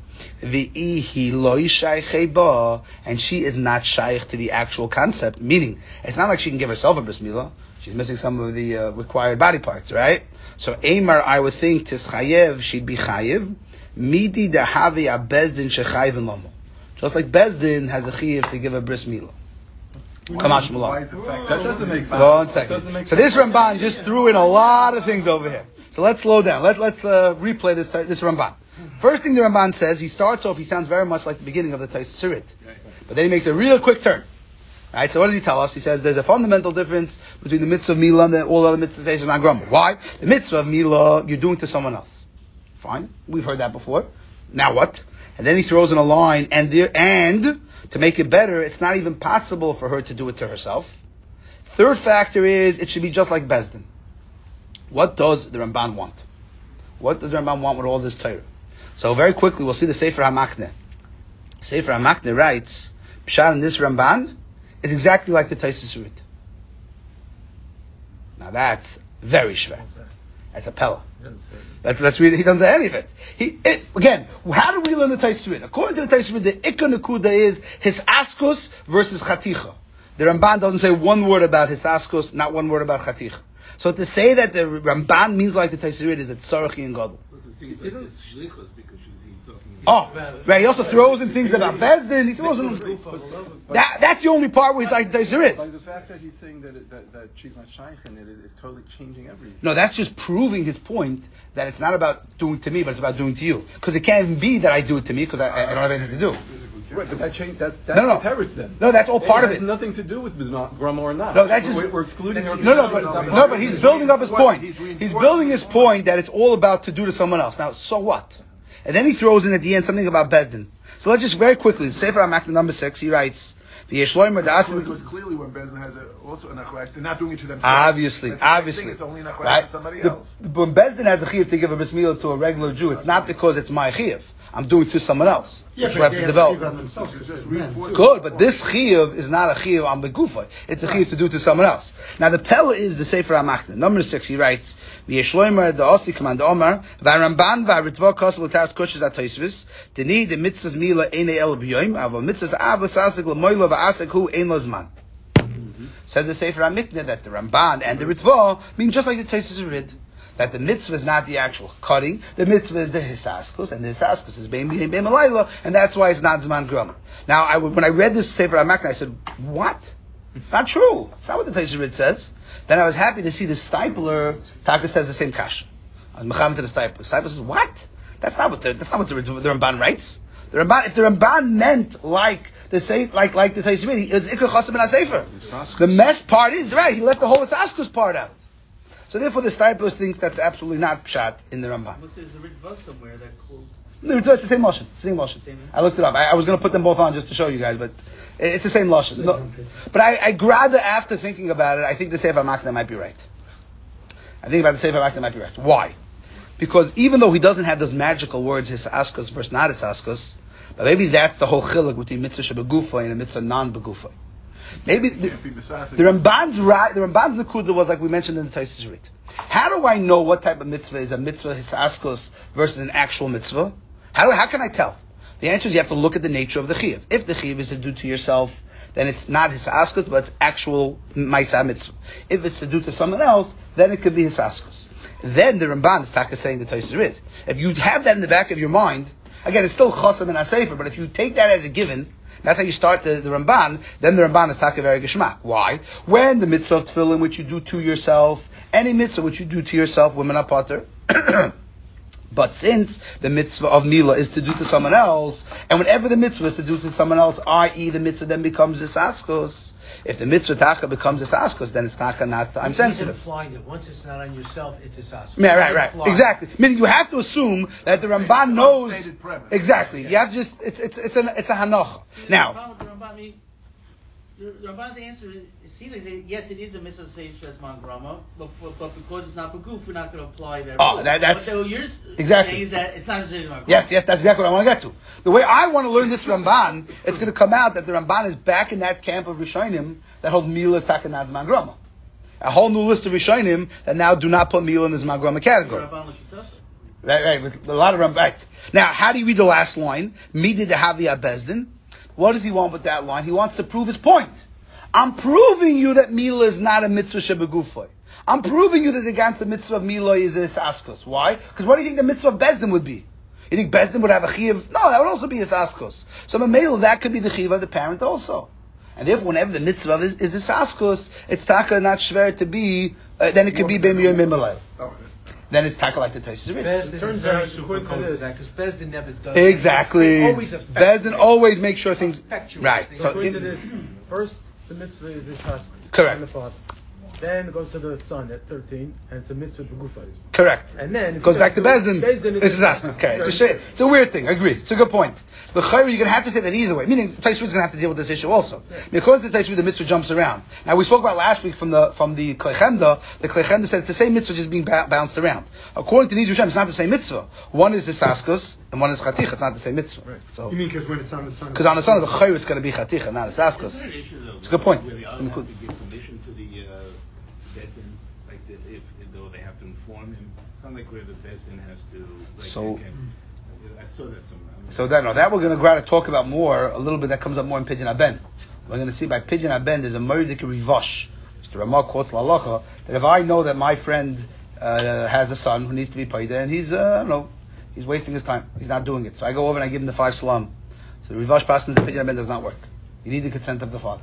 v'ihi lo yishaychei ba, and she is not shaykh to the actual concept. Meaning, it's not like she can give herself a bris milah. She's missing some of the uh, required body parts, right? So Amar, I would think tischayev, she'd be chayev. Midi dahavi abezdin shechayev and lomo. Just like Bezdin has a chiyuv to give a bris milah. Kamash Malach. That doesn't make sense. One second. So this Ramban just threw in a lot of things over here. So let's slow down. Let, let's uh, replay this this Ramban. First thing the Ramban says, he starts off, he sounds very much like the beginning of the Tosfos Rid. But then he makes a real quick turn. Right? So what does he tell us? He says there's a fundamental difference between the mitzvah of Milah and all other mitzvahs on Grumble. Why? The mitzvah of Milah, you're doing to someone else. Fine. We've heard that before. Now what? And then he throws in a line, and there, and to make it better, it's not even possible for her to do it to herself. Third factor is, it should be just like Bezdin. What does the Ramban want? What does the Ramban want with all this Torah? So very quickly, we'll see the Sefer HaMakneh. Sefer HaMakneh writes, Pshat in this Ramban is exactly like the Tosfos Rid. Now that's very shver. That's a pella. Let's, let's read it. He doesn't say any of it. He, it, again, how do we learn the Tosfos Rid? According to the Tosfos Rid, the Ikka Nekuda is his askus versus chaticha. The Ramban doesn't say one word about his askus, not one word about chaticha. So to say that the Ramban means like the Tosfos Rid is a tzarachi and gadol. Oh, right. He also throws in things about Bezdin. He throws in that. That's the only part where he's like Tosfos Rid. Like the fact that he's saying that it, that, that she's not shaykh in it is, is totally changing everything. No, that's just proving his point that it's not about doing to me, but it's about doing to you. Because it can't even be that I do it to me because I, I don't have anything to do. Right, but that change that that's no, no. the teretz then. No, that's all part it of it. It has nothing to do with Grama or not. No, that's just we're, we're excluding her. No, no, but no, but he's building up his point. He's building his point that it's all about to do to someone else. Now, so what? And then he throws in at the end something about Bezdin. So let's just very quickly, Sefer HaMakneh number six, he writes, the Yeshloimer the Asli. Because clearly when Bezdin has a, also an achrais, they're not doing it to themselves. Obviously, That's obviously. It's only an achrais right? to somebody the, else. When Bezdin has a chiyuv to give a bris milah to a regular Jew, it's not because it's my chiyuv. I'm doing it to someone else. Yeah, which we but have they to have develop. to themselves, just men, too. Good, but this chiyuv is not a chiyuv on begufa. It's a chiyuv to do to someone else. Now the pella is the Sefer HaMakneh. Number six, he writes, V'yeshloimer the Osi command Omar, V'aramban v'aritva kosel l'tarat kushes at Tosfos, Deni the mitzvahs mila eine el b'yoim, ava mitzvahs av l'sasik l'moilo v'asik hu ein l'zman. Says the Sefer HaMikneh that the Ramban and the Ritva mean just like the Tosfos Rid. That the mitzvah is not the actual cutting, the mitzvah is the hisaskus, and the hisaskus is bein bein bein malayla, and that's why it's not zman grama. Now, I, when I read this Sefer HaMakneh, I said, what? It's not true. It's not what the Tosfos Rid says. Then I was happy to see the Stipler, Taka says the same kasha. I was mechamed to the Stipler. The Stipler says, what? That's not what the, that's not what the, the Ramban writes. The Ramban, if the Ramban meant like the say, like like the Tosfos Rid, it's ikar chasam ben hasefer. The mess part is right. He left the whole hisaskus part out. So therefore, the Stipler thinks that's absolutely not pshat in the Ramban. Unless there's a Ritva somewhere that quotes. No, it's the same lashon. Same lashon. I looked it up. I, I was going to put them both on just to show you guys, but it's the same lashon. No, but I, I rather, after thinking about it, I think the Sefer HaMakneh might be right. I think about the Sefer HaMakneh might be right. Why? Because even though he doesn't have those magical words, hisaskus versus not hisaskus, but maybe that's the whole chiluk between mitzvah shebegufa and a mitzvah non-begufa. Maybe the, the Ramban's right. The Ramban's nekuda was like we mentioned in the Tosfos Rid. How do I know what type of mitzvah is a mitzvah hisaskos versus an actual mitzvah? How do how can I tell? The answer is you have to look at the nature of the chiyuv. If the chiyuv is to do to yourself, then it's not hisaskos, but it's actual ma'isa mitzvah. If it's to do to someone else, then it could be hisaskos. Then the Ramban is taka saying the Tosfos Rid. If you have that in the back of your mind, again, it's still chasam and hasefer, but if you take that as a given. That's how you start the, the Ramban. Then the Ramban is taka very geshmak. Why? When the mitzvah of tefillin, which you do to yourself, any mitzvah which you do to yourself, women are potter. But since the mitzvah of milah is to do to someone else, and whenever the mitzvah is to do to someone else, that is, the mitzvah then becomes hisaskos. If the mitzvah taka becomes hisaskos, then it's taka not time sensitive. He's implying that once it's not on yourself, it's hisaskos. Yeah, right, right, implying. Exactly. Meaning you have to assume that the Ramban knows exactly. You have to just it's it's it's a it's a hanoch. Now. The Ramban's answer is, see, they say, yes, it is a mitzvah say shesman grama, but, but but because it's not beguf, we're not going to apply that. Oh, rule. that, that's what you're exactly. saying is that it's not a shesman grama. Yes, yes, that's exactly what I want to get to. The way I want to learn this Ramban, it's going to come out that the Ramban is back in that camp of Rishonim that hold milah as takanat zman grama. A whole new list of Rishonim that now do not put milah in the zman grama category. Right, right, with a lot of Ramban. Right. Now, how do you read the last line? Midi de havi abezdin. What does he want with that line? He wants to prove his point. I'm proving you that milah is not a mitzvah shebegufay. I'm proving you that the ganze mitzvah of milah is a hisaskos. Why? Because what do you think the mitzvah of bezdin would be? You think bezdin would have a chiyuv? No, that would also be hisaskos. So a milah, that could be the chiyuv of the parent also. And therefore, whenever the mitzvah is, is hisaskos, it's taka not shver to be, uh, then it could be b'miyom mimalay. Then it's taka like the Tosfos Rid. Bezdin is very super close to that because Bezdin never does. Exactly. Always Bezdin always makes sure things right. So, So according in, to this, first the mitzvah is his husband. Correct. And the father. Then it goes to the son at thirteen, and it's a mitzvah b'gufa. Correct. And then it goes back to Bezdin. Bezdin This is asking. Okay, it's a shit. It's a weird thing. I agree. It's a good point. The chayr, you're going to have to say that either way. Meaning, Tosfos Rid's going to have to deal with this issue also. Yeah. According to Tosfos Rid, the mitzvah jumps around. Now we spoke about last week from the from the Klei Chemda. The Klei Chemda said it's the same mitzvah just being ba- bounced around. According to these Rishonim, it's not the same mitzvah. One is hisaskos and one is chaticha. It's not the same mitzvah. Right. So you mean because when it's on the sun? Because on the sun of the chayr, it's going to be chaticha, not hisaskos. It's a good point. Where they all have to give permission to the uh, Bezdin, like the, if, if though they have to inform him. It's not like where the Bezdin has to. Like, So. I saw that somewhere. So that no, that we're going to try to talk about more a little bit. That comes up more in Pidyon Haben. We're going to see by Pidyon Haben there's a murdik rivash. The Ramah quotes lalacha that if I know that my friend uh, has a son who needs to be paid and he's uh, I don't know, he's wasting his time, he's not doing it. So I go over and I give him the five salam. So the rivash passing the Pidyon Haben does not work. You need the consent of the father.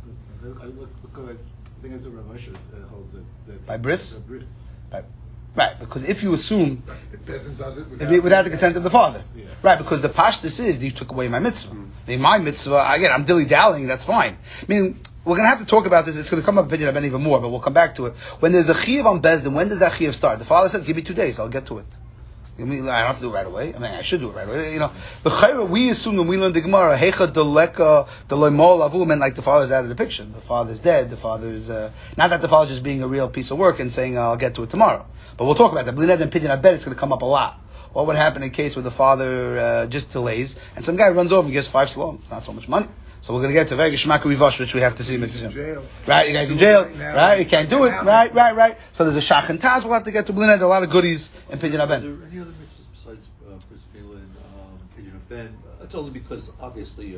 Because I think it's a Ravash uh, holds it. That by bris. bris. By, right, because if you assume If peasant does it without, without the consent of the father, yeah. right? Because the pashtus is you took away my mitzvah. Mm. I mean, my mitzvah again, I'm dilly dallying. That's fine. I mean, we're going to have to talk about this. It's going to come up in Pidyon Haben even more, but we'll come back to it. When there's a chiyuv on bezdin, when does that chiyuv start? The father says, "Give me two days, I'll get to it." I mean, I don't have to do it right away. I mean, I should do it right away. You know, the chayra, we assume when we learn the Gemara, hecha deleka deloymol avu, meant like the father's out of the picture. The father's dead. The father's uh, not that the father's just being a real piece of work and saying, "I'll get to it tomorrow." But we'll talk about that. B'linez and Pidyon, I bet it's going to come up a lot. What would happen in a case where the father uh, just delays and some guy runs over and gives five salom? It's not so much money. So we're going to get to very geshmak rivash, which we have to see. Mister Jail. Right, you guys in jail. Right, you can't do it. Right, right, right. So there's a shach and taz. We'll have to get to B'linez. A lot of goodies in Pidyon Are Haben. there any other mitzvahs besides uh, Bris Milah and um, Pidyon Haben? Uh, it's only because obviously uh,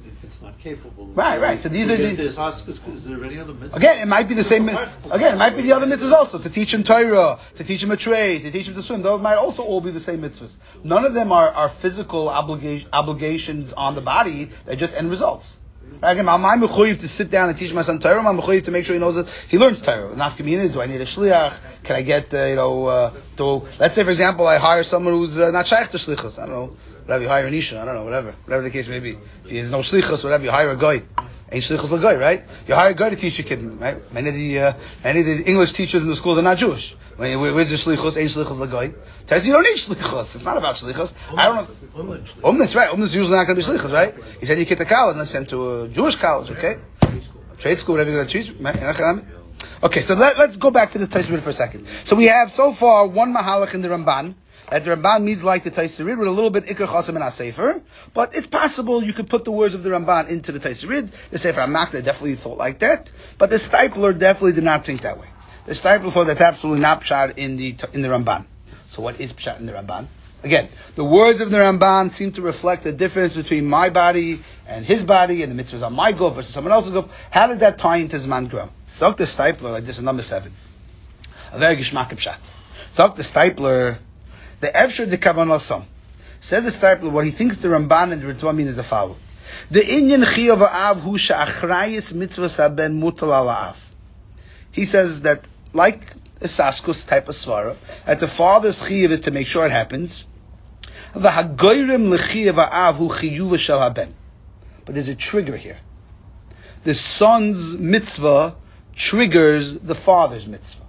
if it's not capable. Right, right. So these are the- There's Oscars, is there any other mitzvah? Again, it might be the same. Again, it might be the other mitzvahs also. To teach him Torah, to teach him a trade, to teach him to swim. Those might also all be the same mitzvahs. None of them are, are physical obliga- obligations on the body. They're just end results. Right? Again, am I mechuyev to sit down and teach my son Torah? Am I mechuyev to make sure he knows that he learns Torah? Nafkamina is, do I need a shliach? Can I get, uh, you know, uh, to, let's say for example, I hire someone who's uh, not shaykh to shlichus. I don't know. Whatever, you hire an isha, I don't know, whatever. Whatever the case may be. If he has no shlichus, whatever, you hire a guy. Ain't shlichus a guy, right? You hire a guy to teach your kid, right? Many of the, uh, many of the English teachers in the schools are not Jewish. When, where's the shlichus? Ain't shlichus a guy. Tells you you don't need shlichus. It's not about shlichus. I don't know. Umnis, right? Umnis is usually not going to be shlichus, right? You send your kid to college, not send to a Jewish college, okay? Trade school, whatever you're going to teach, right? Okay, so let, let's go back to this Tosfos for a second. So we have so far one mahalach in the Ramban, that the Ramban means like the Tosfos with a little bit ikar chasam and asefer, but it's possible you could put the words of the Ramban into the Tosfos. The Sefer HaMakneh definitely thought like that, but the Stipler definitely did not think that way. The Stipler thought that's absolutely not pshat in the in the Ramban. So what is pshat in the Ramban? Again, the words of the Ramban seem to reflect the difference between my body and his body, and the mitzvahs on my guf versus someone else's guf. How does that tie into Zman Gram? So the Stipler like this in number seven. A very gishmak pshat. So the Stipler. The Efshar de Kavanah Sam says the Stipler what he thinks the Ramban and the Ritva mean is the following: the inyan chiyuv ha'av hu she'achrayis mitzvahs haben mutal al ha'av. He says that like a saskus type of svara, that the father's chiyuv is to make sure it happens. V'hagoyrem lechiyuv ha'av hu chiyuv shel haben. But there's a trigger here. The son's mitzvah triggers the father's mitzvah.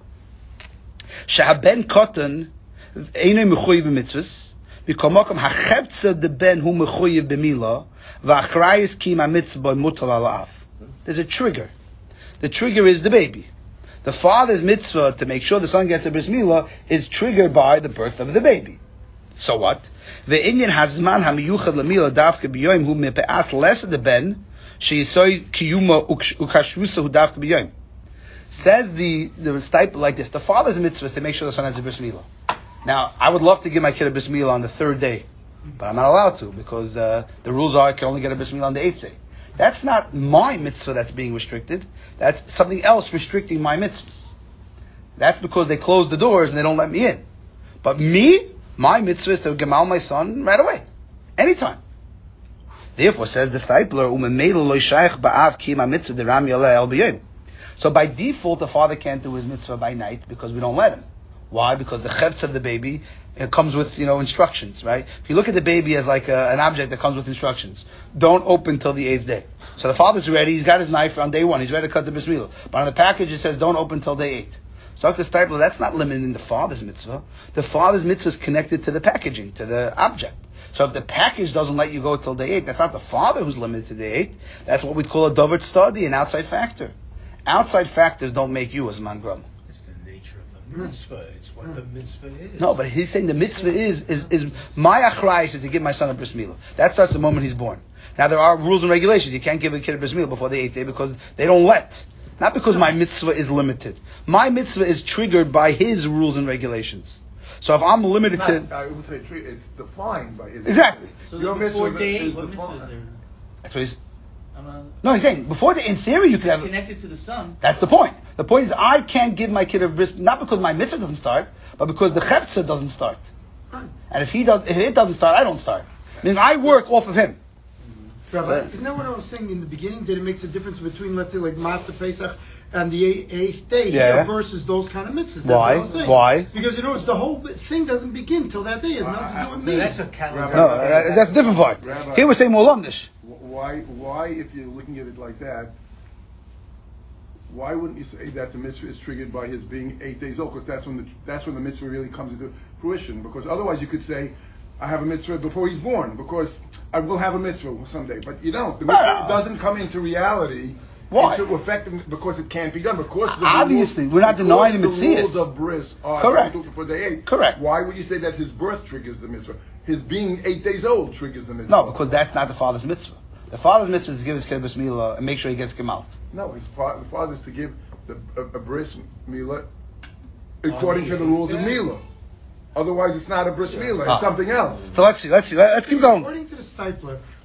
She'haben kotan Einay mechuyev b'mitzvahs. B'komakom hachevtza de ben hu mechuyev b'mila v'achrayis ki ma mitzvah mutal al ha'av. There's a trigger. The trigger is the baby. The father's mitzvah to make sure the son gets a bris milah is triggered by the birth of the baby. So what? The inyan hazman hamiyuchad lamila davke b'yoyim hu mepe'as less de ben sheyisoy kiyuma ukashrusa hu davke b'yoyim. Says the the Stipler like this: the father's mitzvah is to make sure the son has a bris milah. Now, I would love to give my kid a bris milah on the third day, but I'm not allowed to because uh, the rules are I can only get a bris milah on the eighth day. That's not my mitzvah that's being restricted. That's something else restricting my mitzvahs. That's because they close the doors and they don't let me in. But me, my mitzvah is to gemal my son right away, anytime. Therefore, says the Stipler, "Umemeilu lo shayach ba'av ki ma mitzvah deram yaleh el b'yom." So by default, the father can't do his mitzvah by night because we don't let him. Why? Because the chetz of the baby, it comes with, you know, instructions, right? If you look at the baby as like a, an object that comes with instructions, don't open till the eighth day. So the father's ready, he's got his knife on day one, he's ready to cut the bris milah. But on the package it says don't open till day eight. So the Stipler, that's not limiting the father's mitzvah. The father's mitzvah is connected to the packaging, to the object. So if the package doesn't let you go till day eight, that's not the father who's limited to day eight. That's what we call a dover study, an outside factor. Outside factors don't make you as man grum. It's the nature of the mitzvah. It's what the mitzvah is. No, but he's saying the mitzvah is is is my achrayis is to give my son a bris milah. That starts the moment he's born. Now there are rules and regulations. You can't give a kid a bris milah before the eighth day because they don't let. Not because my mitzvah is limited. My mitzvah is triggered by his rules and regulations. So if I'm limited Not, to, I would say tree- it's defined by his exactly. So Your before mitzvah day is eight, what mitzvah defined. is there? That's what he's. I'm not No, he's saying before the. In theory, you could have. connected to the son. That's the point. The point is, I can't give my kid a bris, not because my mitzvah doesn't start, but because the cheftzah doesn't start. And if he does, if it doesn't start, I don't start. Meaning, I work off of him. Rabbi, So- isn't that what I was saying in the beginning? That it makes a difference between, let's say, like Matzah Pesach and the eight- eighth day Yeah. here versus those kind of mitzvahs. That's Why? what I was saying. Why? Because you know, it's the whole thing doesn't begin till that day. It has nothing to do with me. No, that's a calendar. No, uh, that's a different part. Rabbi. Here we're saying more lumdish. Why, why, if you're looking at it like that, why wouldn't you say that the mitzvah is triggered by his being eight days old? Because that's when the that's when the mitzvah really comes into fruition. Because otherwise, you could say, I have a mitzvah before he's born, because I will have a mitzvah someday. But you don't. The mitzvah Well, doesn't come into reality. Why? Into effect because it can't be done. Because the Obviously, rules, we're not because denying the the mitzvahs. rules of bris are Correct. for the eight. Correct. Why would you say that his birth triggers the mitzvah? His being eight days old triggers the mitzvah. No, because that's not the father's mitzvah. The father's mitzvah is to give his kid a bris milah and make sure he gets gemalt. No, his fa- the father is to give the, a, a bris milah according to the rules of milah. Otherwise, it's not a bris milah; Ah. it's something else. So let's see. Let's see. Let, let's keep going. According to the Stipler,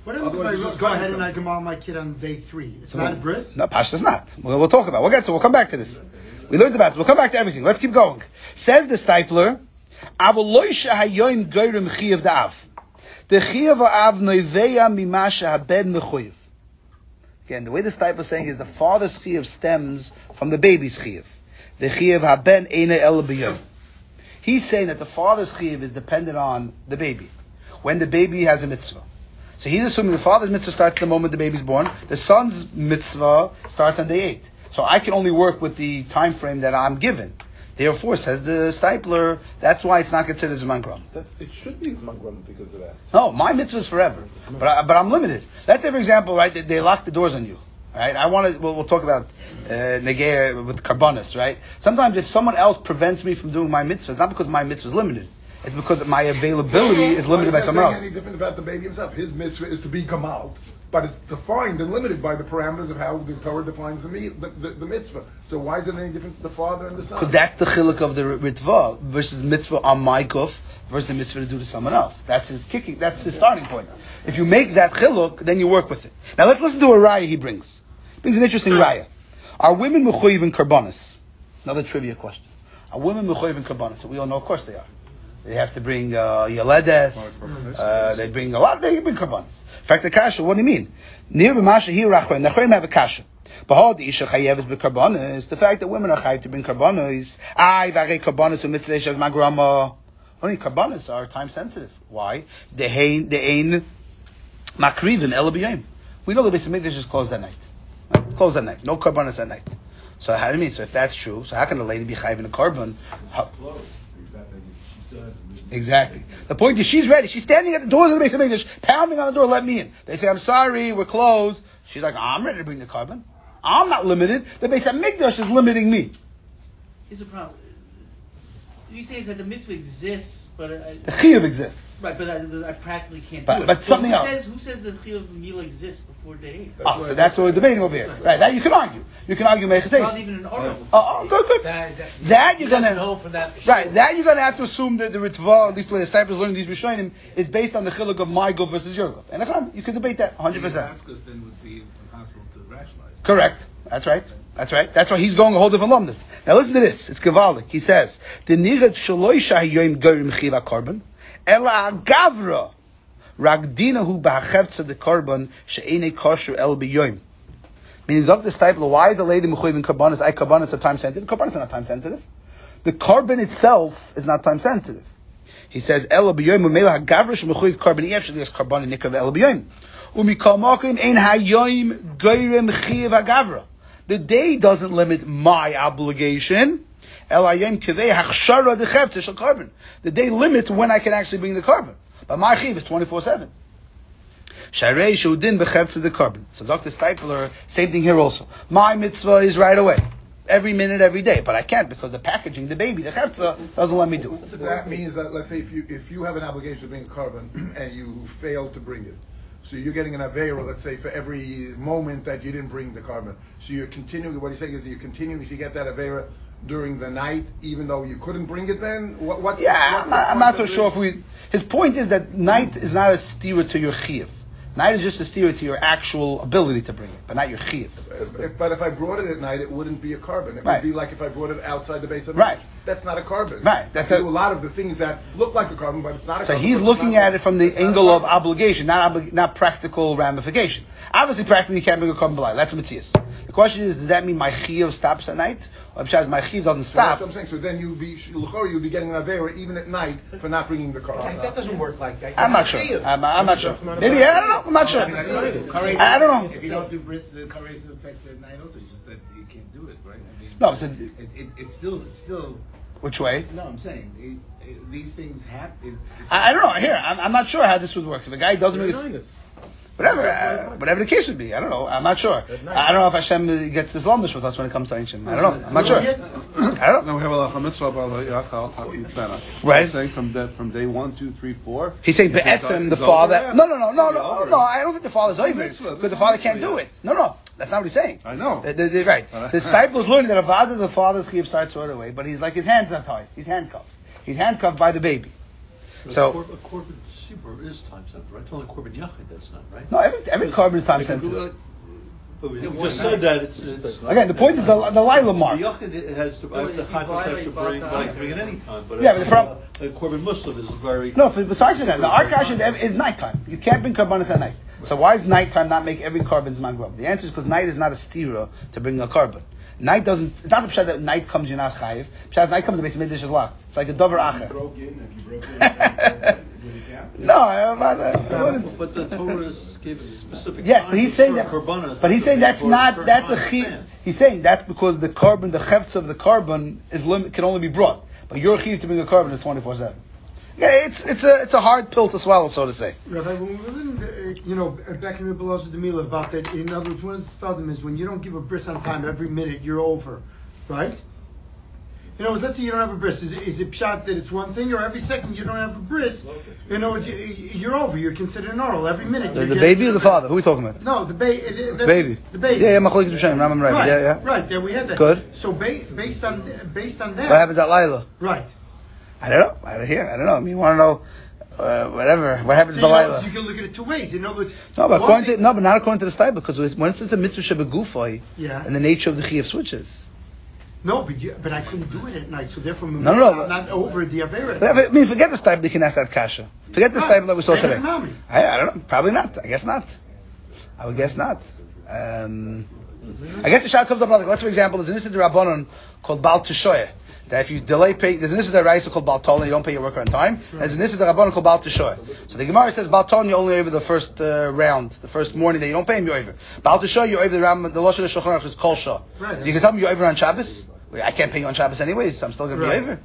What happens Otherwise, if it's I just go ahead cutting and I something. gamal my kid on day three? It's not a bris? No, Pashtas not. We'll, we'll talk about it. We'll get to it. We'll come back to this. We learned about it. We'll come back to everything. Let's keep going. Says the Stipler, Avoloisha hayoim goyrim chiyav da'av. The chiyav ha'av noiveya mimasha habed mechuyev. Again, the way the Stipler is saying is the father's chiyav stems from the baby's chiyav. The chiyav haben eine el b'yom. He's saying that the father's chiyav is dependent on the baby. When the baby has a mitzvah. So he's assuming the father's mitzvah starts the moment the baby's born. The son's mitzvah starts on day eight. So I can only work with the time frame that I'm given. Therefore, says the Stipler, that's why it's not considered Zman Grum. That's, it should be Zman Grum because of that. No, my mitzvah is forever. But, I, but I'm limited. Let's say, for example, right, they, they lock the doors on you. Right? I want to, we'll, we'll talk about uh, Negeir with Karbonis, right? Sometimes if someone else prevents me from doing my mitzvah, it's not because my mitzvah is limited. It's because my availability is limited by someone else. Anything different about the baby himself? His mitzvah is to be gamal, but it's defined and limited by the parameters of how the Torah defines the, the, the, the mitzvah. So why is it any different to the father and the son? Because that's the chiluk of the mitzvah versus mitzvah on my guf versus the mitzvah to do to someone else. That's his kicking. That's his starting point. If you make that chiluk, then you work with it. Now let's listen to a raya he brings. He brings an interesting raya. Are women mechuyev in karbonis? Another trivia question. Are women mechuyev in karbonis? So we all know, of course they are. They have to bring uh, yaledes. Uh, they bring a lot. They bring karbanos. In fact, the kasha. What do you mean? Near b'masha here rachman. Nachrim have a kasha. Behad isha chayeves b'karbanos. The fact that women are chayav to bring karbanos. Ay v'arei karbanos u'mitzvah shaz magrama. Only karbanos are time sensitive. Why? They hein they ein makrivin el b'yom. We know the Beis Hamikdash is closed at night. Right? It's closed at night. No karbanos at night. So how do you mean? So if that's true, so how can a lady be chayav in a karban? How, Exactly. The point is, she's ready. She's standing at the doors of the Beis Hamikdash, pounding on the door, let me in. They say, I'm sorry, we're closed. She's like, I'm ready to bring the carbon. I'm not limited. The Beis Hamikdash is limiting me. Here's the problem. You say that the mitzvah exists, but... Uh, the chiyuv exists. Right, but I, but I practically can't but, do it. But something who else. Says, who says the chiyuv mila exists before day eight? Oh, so that's what we're debating over here. Right, that you can argue. You can argue Mechateis. It's not even an argument. Oh, oh, good, good. That, that, that you're gonna... hold for that for right, sure. that you're gonna have to assume that the Ritva, at least the way the Stipler is learning these Rishonim, is based on the chiluk of my guf versus your guf. And again, you can debate that one hundred percent. Damascus then would be impossible to rationalize. Correct. That's right. That's right. That's why he's going a whole different lumnus. Now listen to this. It's Gavaldik. He says, "The nigat shloisha hayoim goyim chiva korban, ela agavra ragdinahu ba'achevtza the korban she'enei kosher el biyoim." Means of this type. Why is the lady mechuyev in karbanis? I karbanis are time sensitive. Karbanis are not time sensitive. The carbon itself is not time sensitive. He says, "Ela biyoim u'mela hagavra she'mechuyev karban yef shelias karban nikav el biyoim." Umikamakim ein hayoim goyim chiva agavra. The day doesn't limit my obligation. The day limits when I can actually bring the carbon. But my chiv is twenty-four seven. Sharei shudin bechevtze the carbon. So Doctor Stipler, same thing here also. My mitzvah is right away. Every minute, every day. But I can't because the packaging, the baby, the chevtze, doesn't let me do it. So that means that, let's say, if you if you have an obligation to bring a carbon and you fail to bring it, so you're getting an aveira, let's say, for every moment that you didn't bring the carbon. So you're continuing, what he's saying is you're continuing to get that aveira during the night, even though you couldn't bring it then? What, what's, yeah, what's I'm, not, I'm not so sure if we... His point is that night is not a steer to your chiyuv. Night is just a steer to your actual ability to bring it, but not your chiyuv. If, but if I brought it at night, it wouldn't be a carbon. It right. would be like if I brought it outside the base of right. That's not a carbon. Right. That's I do a lot of the things that look like a carbon, but it's not a so carbon. So he's looking at it from the angle of obligation, not obli- not practical ramification. Obviously, practically, you can't bring a carbon b'layla. That's Matthias. The question is, does that mean my chiyuv stops at night? Or besides, my chiyuv doesn't stop? So that's what I'm saying. So then you'd be, you'd be getting an avera even at night for not bringing the carbon. That, that doesn't work like that. You I'm not sure. I'm, I'm not sure. Maybe, I don't know. I'm not sure. I don't know. If you don't do bris, the kares affects at night also. It's just that you can't do it, right? I mean, no, it's, a, it, it, it's still, it's still. Which way? No, I'm saying it, it, these things happen. I, I don't know. Here, I'm, I'm not sure how this would work. If a guy doesn't bring his, whatever, uh, whatever the case would be, I don't know. I'm not sure. I don't know if Hashem gets this londish with us when it comes to ancient. I don't know. I'm not sure. I don't know. No, we have a mitzvah about Yachal Mitzvah. Right. Saying from that, from day one, two, three, four. He's saying be'etzem, the father. No, no, no, no, no, no. I don't think the father's over it because the father can't do it. No, no. That's not what he's saying. I know. The, the, the, right. The disciple is learning that Avada, the father's chiyuv starts right away, but he's like his hands are tied. He's handcuffed. He's handcuffed by the baby. But so a korban Tzibur is time sensitive, right? It's only Korban Yachid that's not, right? No, every every carbon is time Like, sensitive. But we just said that it's, it's Again, the point is the the Lila mark. The Yachid it has to, No, the if you Hafiz has to violate bring, Bata- like, bring it any time. But Yeah, but the problem- uh, like Korban Muslim is very. No, for, besides that, the Arkash is, is nighttime. You can't bring karbanos at night. So why is nighttime not make every carbon zman grama? The answer is because night is not a stira to bring a carbon. Night doesn't. It's not the pshat that night comes you're not chayiv. Pshat night comes the base midrash is locked. It's like a dover acher. Broke in, if you broke in, would it count? No, I, I, I wouldn't. But the Torah gives specific. Yes, but he's saying that. Korbanos But he's saying that's for a not. certain That's a time chi. span. He's saying that's because the carbon, the chefts of the carbon is limit can only be brought. But your chiv to bring a carbon is twenty four seven. Yeah, it's it's a it's a hard pill to swallow, so to say. Rabbi, when we were living, uh, you know, back in the Beloz the Mila about that, in other words, one of the stardom is when you don't give a bris on time every minute, you're over, right? You know, let's say you don't have a bris. Is it, is it pshat that it's one thing, or every second you don't have a bris, you know, you, you're over. You're considered normal every minute. The, you're the getting- baby or the father? Who are we talking about? No, the baby. The baby. The baby. Yeah, yeah, Machlokes Rishonim, Rambam Rebbe. Right, Yeah, yeah. right. Yeah, we had that. Good. So ba- based on based on that. What happens at Lila? Right. I don't know. I don't hear. I don't know. I mean, you want to know uh, whatever. What happens So, to you, know, Lila? you can look at it two ways. In other words, No, but one according thing- to, no, but not according to the style, because it's- once it's a mitzvah shebegufay, Yeah. and the nature of the chiyuv switches. No, but you, but I couldn't do it at night, so therefore No, no, no, I'm not over the avera. But, I mean, forget the style. You can ask that kasha. Forget the Right. style that we saw Then today. economic. I, I don't know. Probably not. I guess not. I would guess not. Um, I guess the shot comes up like, let's for example, there's an Issa Rabbanon called Baal Teshoyah. That if you delay pay, there's an Issa Raisa called Baal Tol and you don't pay your worker on time. Right. There's an Issa Rabbanon called Baal Teshoyah. So the Gemara says Baal Tol you only over the first uh, round, the first morning that you don't pay him, you're over. Baal Teshoyah you're over the round, the Losh of the Shulchan Aruch is Kol Shah. Right. You can tell me you're over on Shabbos. Well, I can't pay you on Shabbos anyways, so I'm still going Right. to be over.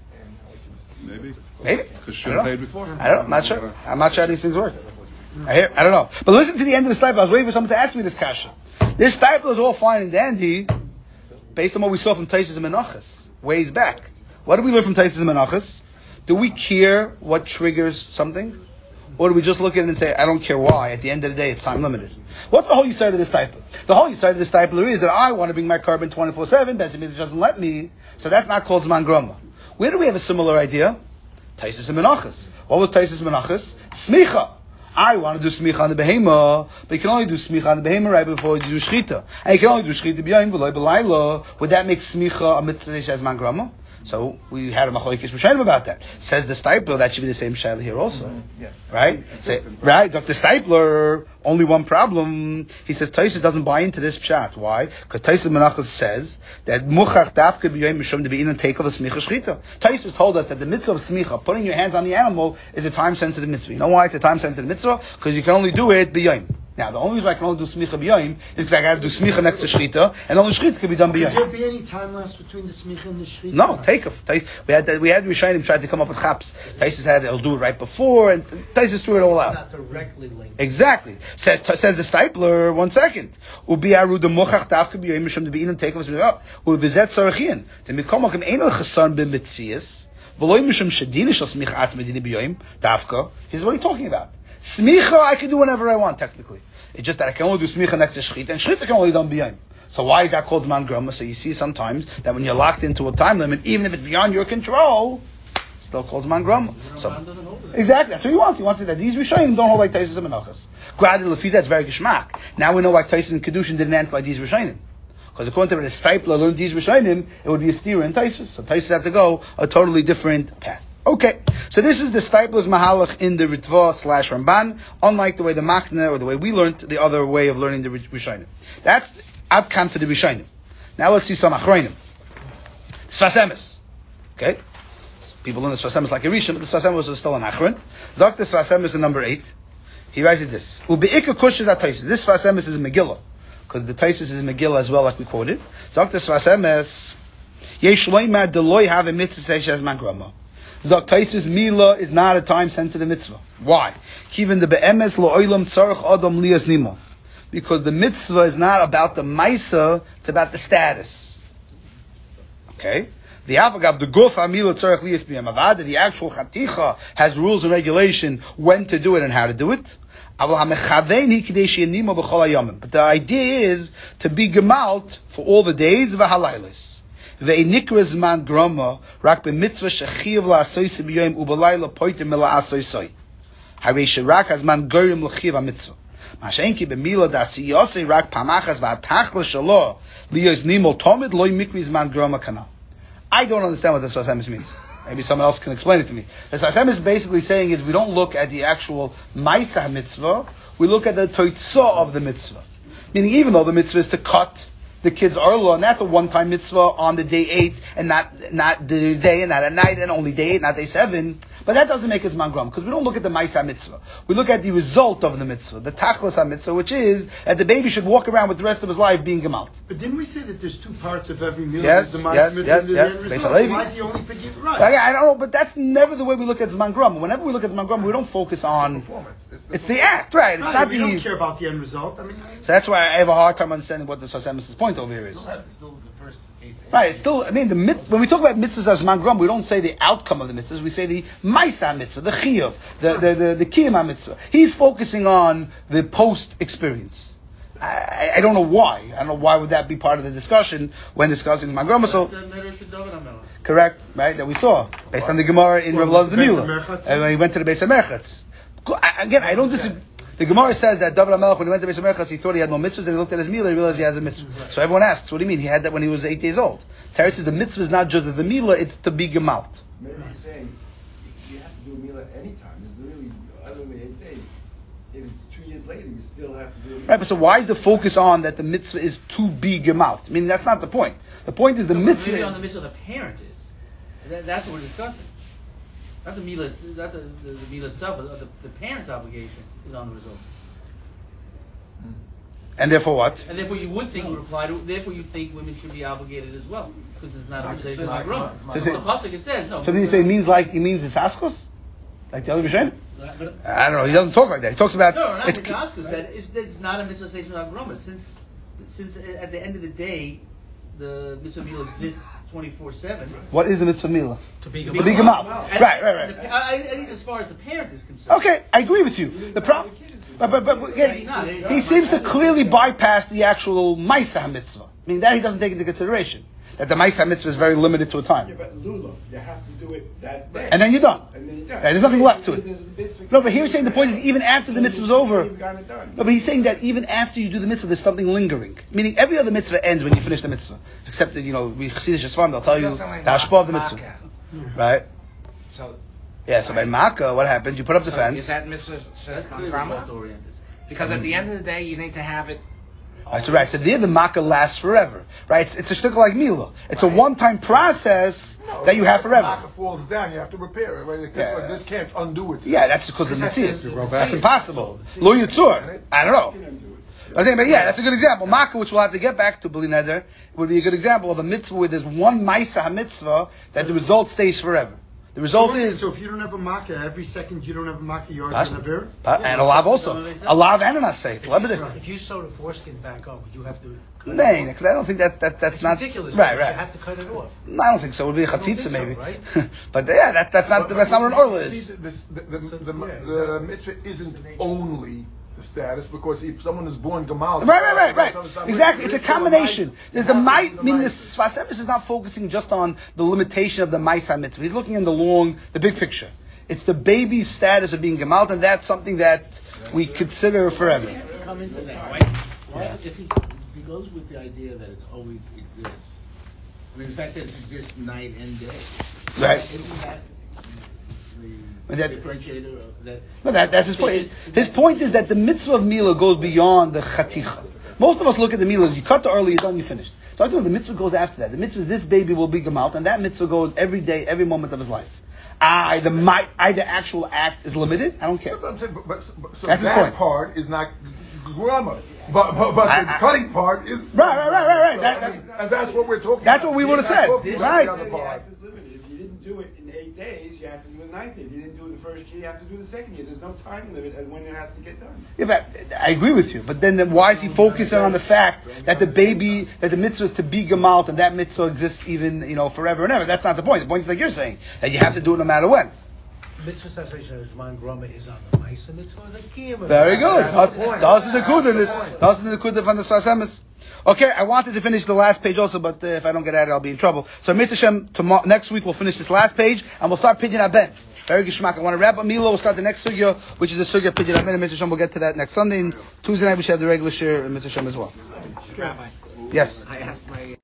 Maybe. Maybe. Because I should don't have know. paid before. I don't know. I'm not sure. I'm not sure how these things work. I hear. I don't know. But listen to the end of the stipple. I was waiting for someone to ask me this kasha. This stipple is all fine and dandy, based on what we saw from Taisus and Menachos ways back. What do we learn from Taisus and Menachos? Do we care what triggers something, or do we just look at it and say, "I don't care why"? At the end of the day, it's time limited. What's the whole yisod of this stipple? The whole yisod of this stipple is that I want to bring my carbon twenty-four seven. That means it doesn't let me, so that's not called zman grama. Where do we have a similar idea? Taisus and Menachos. What was Taisus and Menachos? Smicha. I want to do smicha on the behema, but you can only do smicha on the behema right before you do shchita. And you can only do shchita b'yayim v'loy b'layla. Would that make smicha a mitzvah as zman grama? So we had a machlokes Rishonim about that. Says the Stipler, that should be the same shaila here also, Mm-hmm. Yeah. right? Say, right, Doctor Stipler. Only one problem. He says Taisus doesn't buy into this pshat. Why? Because Taisus Menachos says that muchach dafke b'yoyim mishum debein and take of a smicha shchita. Taisus told us that the mitzvah of smicha, putting your hands on the animal, is a time sensitive mitzvah. You know why it's a time sensitive mitzvah? Because you can only do it b'yoyim. Now, the only reason I can only do smicha b'yoyim is because I got to do smicha next to shchita, and only shchita can be done Could b'yoyim. there be any time lapse between the smicha and the shechita? No, take a. Tais- We had we had Rishonim tried to come up with chaps. Taisus had he'll do it right before, and Taisus threw it all out. Not directly linked. Exactly. Says says the Stipler. One second. Ubi aru de mochach dafke b'yoyim mishum debein and take of us. Ubizet sarachin. The mikomakim ein el chasan b'mitzias. V'loy mishum shedinish al smicha atz medini b'yoyim dafka. Here's what he's talking about. Smicha I can do whenever I want technically. It's just that I can only do smicha next to shchita, and shchita can only do b'yoyim. So why is that called zman grama? So you see sometimes that when you're locked into a time limit, even if it's beyond your control, it's still called zman grama. So exactly, that's what he wants. He wants it that these Rishonim don't hold like Taisus and Menachos. Granted, Lefiza, that's very geschmack. Now we know why Taisus and Kedushin didn't answer like these Rishonim. Because according to the Stipler learned these Rishonim, it would be a steer in Taisus. So Taisus had to go a totally different path. Okay, so this is the Stipler's Mahalach in the Ritva slash Ramban, unlike the way the Makna or the way we learned the other way of learning the Rishonim. That's Adkan for the Rishonim. Now let's see some Achronim. Sfas Emes. Okay? People in the Sfas Emes like a Rishon, but the Sfas Emes is still an Achron. Zok the Sfas Emes in number eight. He writes it this. Ube'ika kushes at Taisus. This Sfas Emes is Megillah. Because the Taisus is Megillah as well, like we quoted. Zok the Sfas Emes. Yesh loima deloy have a mitzvah seish as man grama. Zok Taisus Mila is not a time sensitive mitzvah. Why? Kivin the be'emes lo oilam tzarech adam lias nima. Because the mitzvah is not about the maisa, it's about the status. Okay? The avagab, the guf amila tzarech lias b'yam avada, the actual chaticha has rules and regulation when to do it and how to do it. But the idea is to be gemalt for all the days of a halaylis. Ve'nikra zman grama rak b'mitzvah shechiv la'asoyse b'yoyim u'balayla poitim mila asoysoi. Harei sherak hazman gorim l'chiv ha-mitzvah. Mashenki b'mila da'asiyosei rak pamachas v'atachla shalo liyos nimol tomid loy mikri zman groma kanal. I don't understand what the Sfas Emes means. Maybe someone else can explain it to me. The Sfas Emes is basically saying is we don't look at the actual Maisa mitzvah, we look at the Toitzah of the mitzvah. Meaning even though the mitzvah is to cut the kid's arla, and that's a one-time mitzvah on the day eight, and not not the day and not at night, and only day eight, not day seven. But that doesn't make it Zman Grom, because we don't look at the Maisa mitzvah. We look at the result of the mitzvah, the Tachlis mitzvah, which is that the baby should walk around with the rest of his life being gemalt. But didn't we say that there's two parts of every meal? Yes, the Maisa yes, mitzvah yes, and the yes. end Beis result? Halevi. Why is he only picking it right? I, I don't know, but that's never the way we look at Zman Grom. Whenever we look at Zman Grom, we don't focus on Performance. It's the, it's the act, right? It's Right, not we the. don't care about the end result. I mean, So that's why I have a hard time understanding what the Sfas Emes' point over here is. Still have- still the first eight. Right, it's still, I mean, the mit- when we talk about mitzvahs as Zman we don't say the outcome of the mitzvahs, we say the Maisa mitzvah, the Chiyuv, the, the, the, the Kiyama mitzvah. He's focusing on the post-experience. I, I don't know why. I don't know why would that be part of the discussion when discussing Zman Groma. So, That's a Medrash of David HaMelech. correct, right, that we saw, based on the Gemara in Well, Rav Loz's the Beis Demila. HaMerchatz. And when he went to the Beis HaMerchatz. Go- I- Again, I don't disagree. The Gemara says that David HaMelech, when he went to Beis HaMerchatz, he thought he had no mitzvahs, and he looked at his meal, and he realized he has a mitzvah. So everyone asks, what do you mean? He had that when he was eight years old. Teretz says the mitzvah is not just the milah, it's to be gemalt. Maybe he's saying you have to do a meal at any time. There's really, other than the eighth day, if it's two years later, you still have to do a meal. Right, but so why is the focus on that the mitzvah is to be gemalt? I mean, that's not the point. The point is the No, but mitzvah. Maybe on the mitzvah the parent is. That, that's what we're discussing. Not the meal, not the, the, the meal itself, but the, the parent's obligation is on the result. And therefore what? And therefore you would think, no. reply to, therefore you think women should be obligated as well. Because it's not a mitzvah, not growing. So The pasuk it says, no. So then you say it means like, it means it's askos? Like the other Rishonim? I don't know, he doesn't talk like that. He talks about... No, not it's, what Joshua said. It's, it's not a mitzvah station of groma. Since, since at the end of the day, the mitzvah meal exists twenty-four seven. What is the mitzvah milah? To be To be gemalt. Right, right, right. The, at least as far as the parent is concerned. Okay, I agree with you. The problem... But, but, but, again, he seems to clearly bypass the actual Maisa mitzvah. I mean, that he doesn't take into consideration. That the Maisa mitzvah is very limited to a time. Yeah, but Lula, you have to do it that day. And then you're done. And then you're done. Right, there's nothing left to it. No, but here he's saying the point is even after the mitzvah is over. No, but he's saying that even after you do the mitzvah, there's something lingering. Meaning every other mitzvah ends when you finish the mitzvah. Except that, you know, we Chassidish Shesvan, they'll tell you the hashpah of the mitzvah. Right? So, Yeah, so by Makkah, what happens? You put up the so fence. is that mitzvah That's Shesman clearly Grama? result-oriented. Because at the end of the day, you need to have it. Right, so right, so there the makkah lasts forever, right? It's, it's a shtickle like milah. It's Right. a one-time process No, that you have if the forever. makkah falls down, you have to repair it. Right? It can't- Yeah. This can't undo itself. Yeah, that's because of the That's mitzvah. it. That's impossible. Lo yitzur. I don't know. I think, but yeah, that's a good example. Makkah, which we'll have to get back to, B'li Neder, would be a good example of a mitzvah where there's one ma'isa mitzvah that the result stays forever. The result so, is... So if you don't have a makkah, every second you don't have a makkah, you're Pas- going to pa- and a lav also. A lav and an asay. It's lebedek. If you sew the foreskin back on, would you have to cut No, it off? because I don't think that, that that's It's not... ridiculous. Right, because right. You have to cut it off. No, I don't think so. It would be a I don't think chatzitza so, maybe. right? But yeah, that's that's not that's not what an orla See, is. the, this- the, the, So, the, yeah, the exactly. mitzvah isn't only the status, because if someone is born Gamal... Right, right, right, right. Exactly. It's a combination. There's the might. I mean, the Sfas Emes is not focusing just on the limitation of the Maisa mitzvah. He's looking in the long, the big picture. It's the baby's status of being gemalt, and that's something that we consider forever. Come into that. Why, why if, he, if he goes with the idea that it always exists, I mean, the fact that it exists night and day, Right. Isn't that the That- differentiator of that? No, that, that's his point. His point is that the mitzvah of milah goes beyond the chaticha. Most of us look at the milah as you cut the early, you're done, you finished. So I think the mitzvah goes after that. The mitzvah is this baby will be gemalt, and that mitzvah goes every day, every moment of his life. I, the my, I, the actual act is limited. I don't care. But, I'm saying, but, but, but, so That's his that point. part is not grammar. But, but, but I- the I- cutting part is... Right, right, right, right, right. So, That- I that- mean, and that's what we're talking That's about. what we would've We're not said. talking This- about right. the other The part. act is limited. If you didn't do it in eight days, you have to do it the ninth day. If you didn't do it the first year, you have to do the second year. There's no time limit at when it has to get done. Yeah, but I agree with you. But then, then why is he focusing on the fact that the baby, that the mitzvah is to be gemalt, and that mitzvah exists even, you know, forever and ever? That's not the point. The point is like you're saying, that you have to do it no matter when. Mitzvah cessation of Zman Groma is on the Maisa mitzvah or the Kiyama. Very good. That's the point. Das is the kudah. Das is the kudah from the Sfas Emes. Okay, I wanted to finish the last page also, but uh, if I don't get at it, I'll be in trouble. So, Mitzvah Hashem, tomorrow, next week we'll finish this last page, and we'll start Pidyon Aben. Very geschmack. I want to wrap up Mila. We'll start the next sugya, which is the sugya Pidyon Amin. Mister Shem, we'll get to that next Sunday. And Tuesday night we should have the regular share, Mister Shem, as well. Rabbi. Yes. I asked my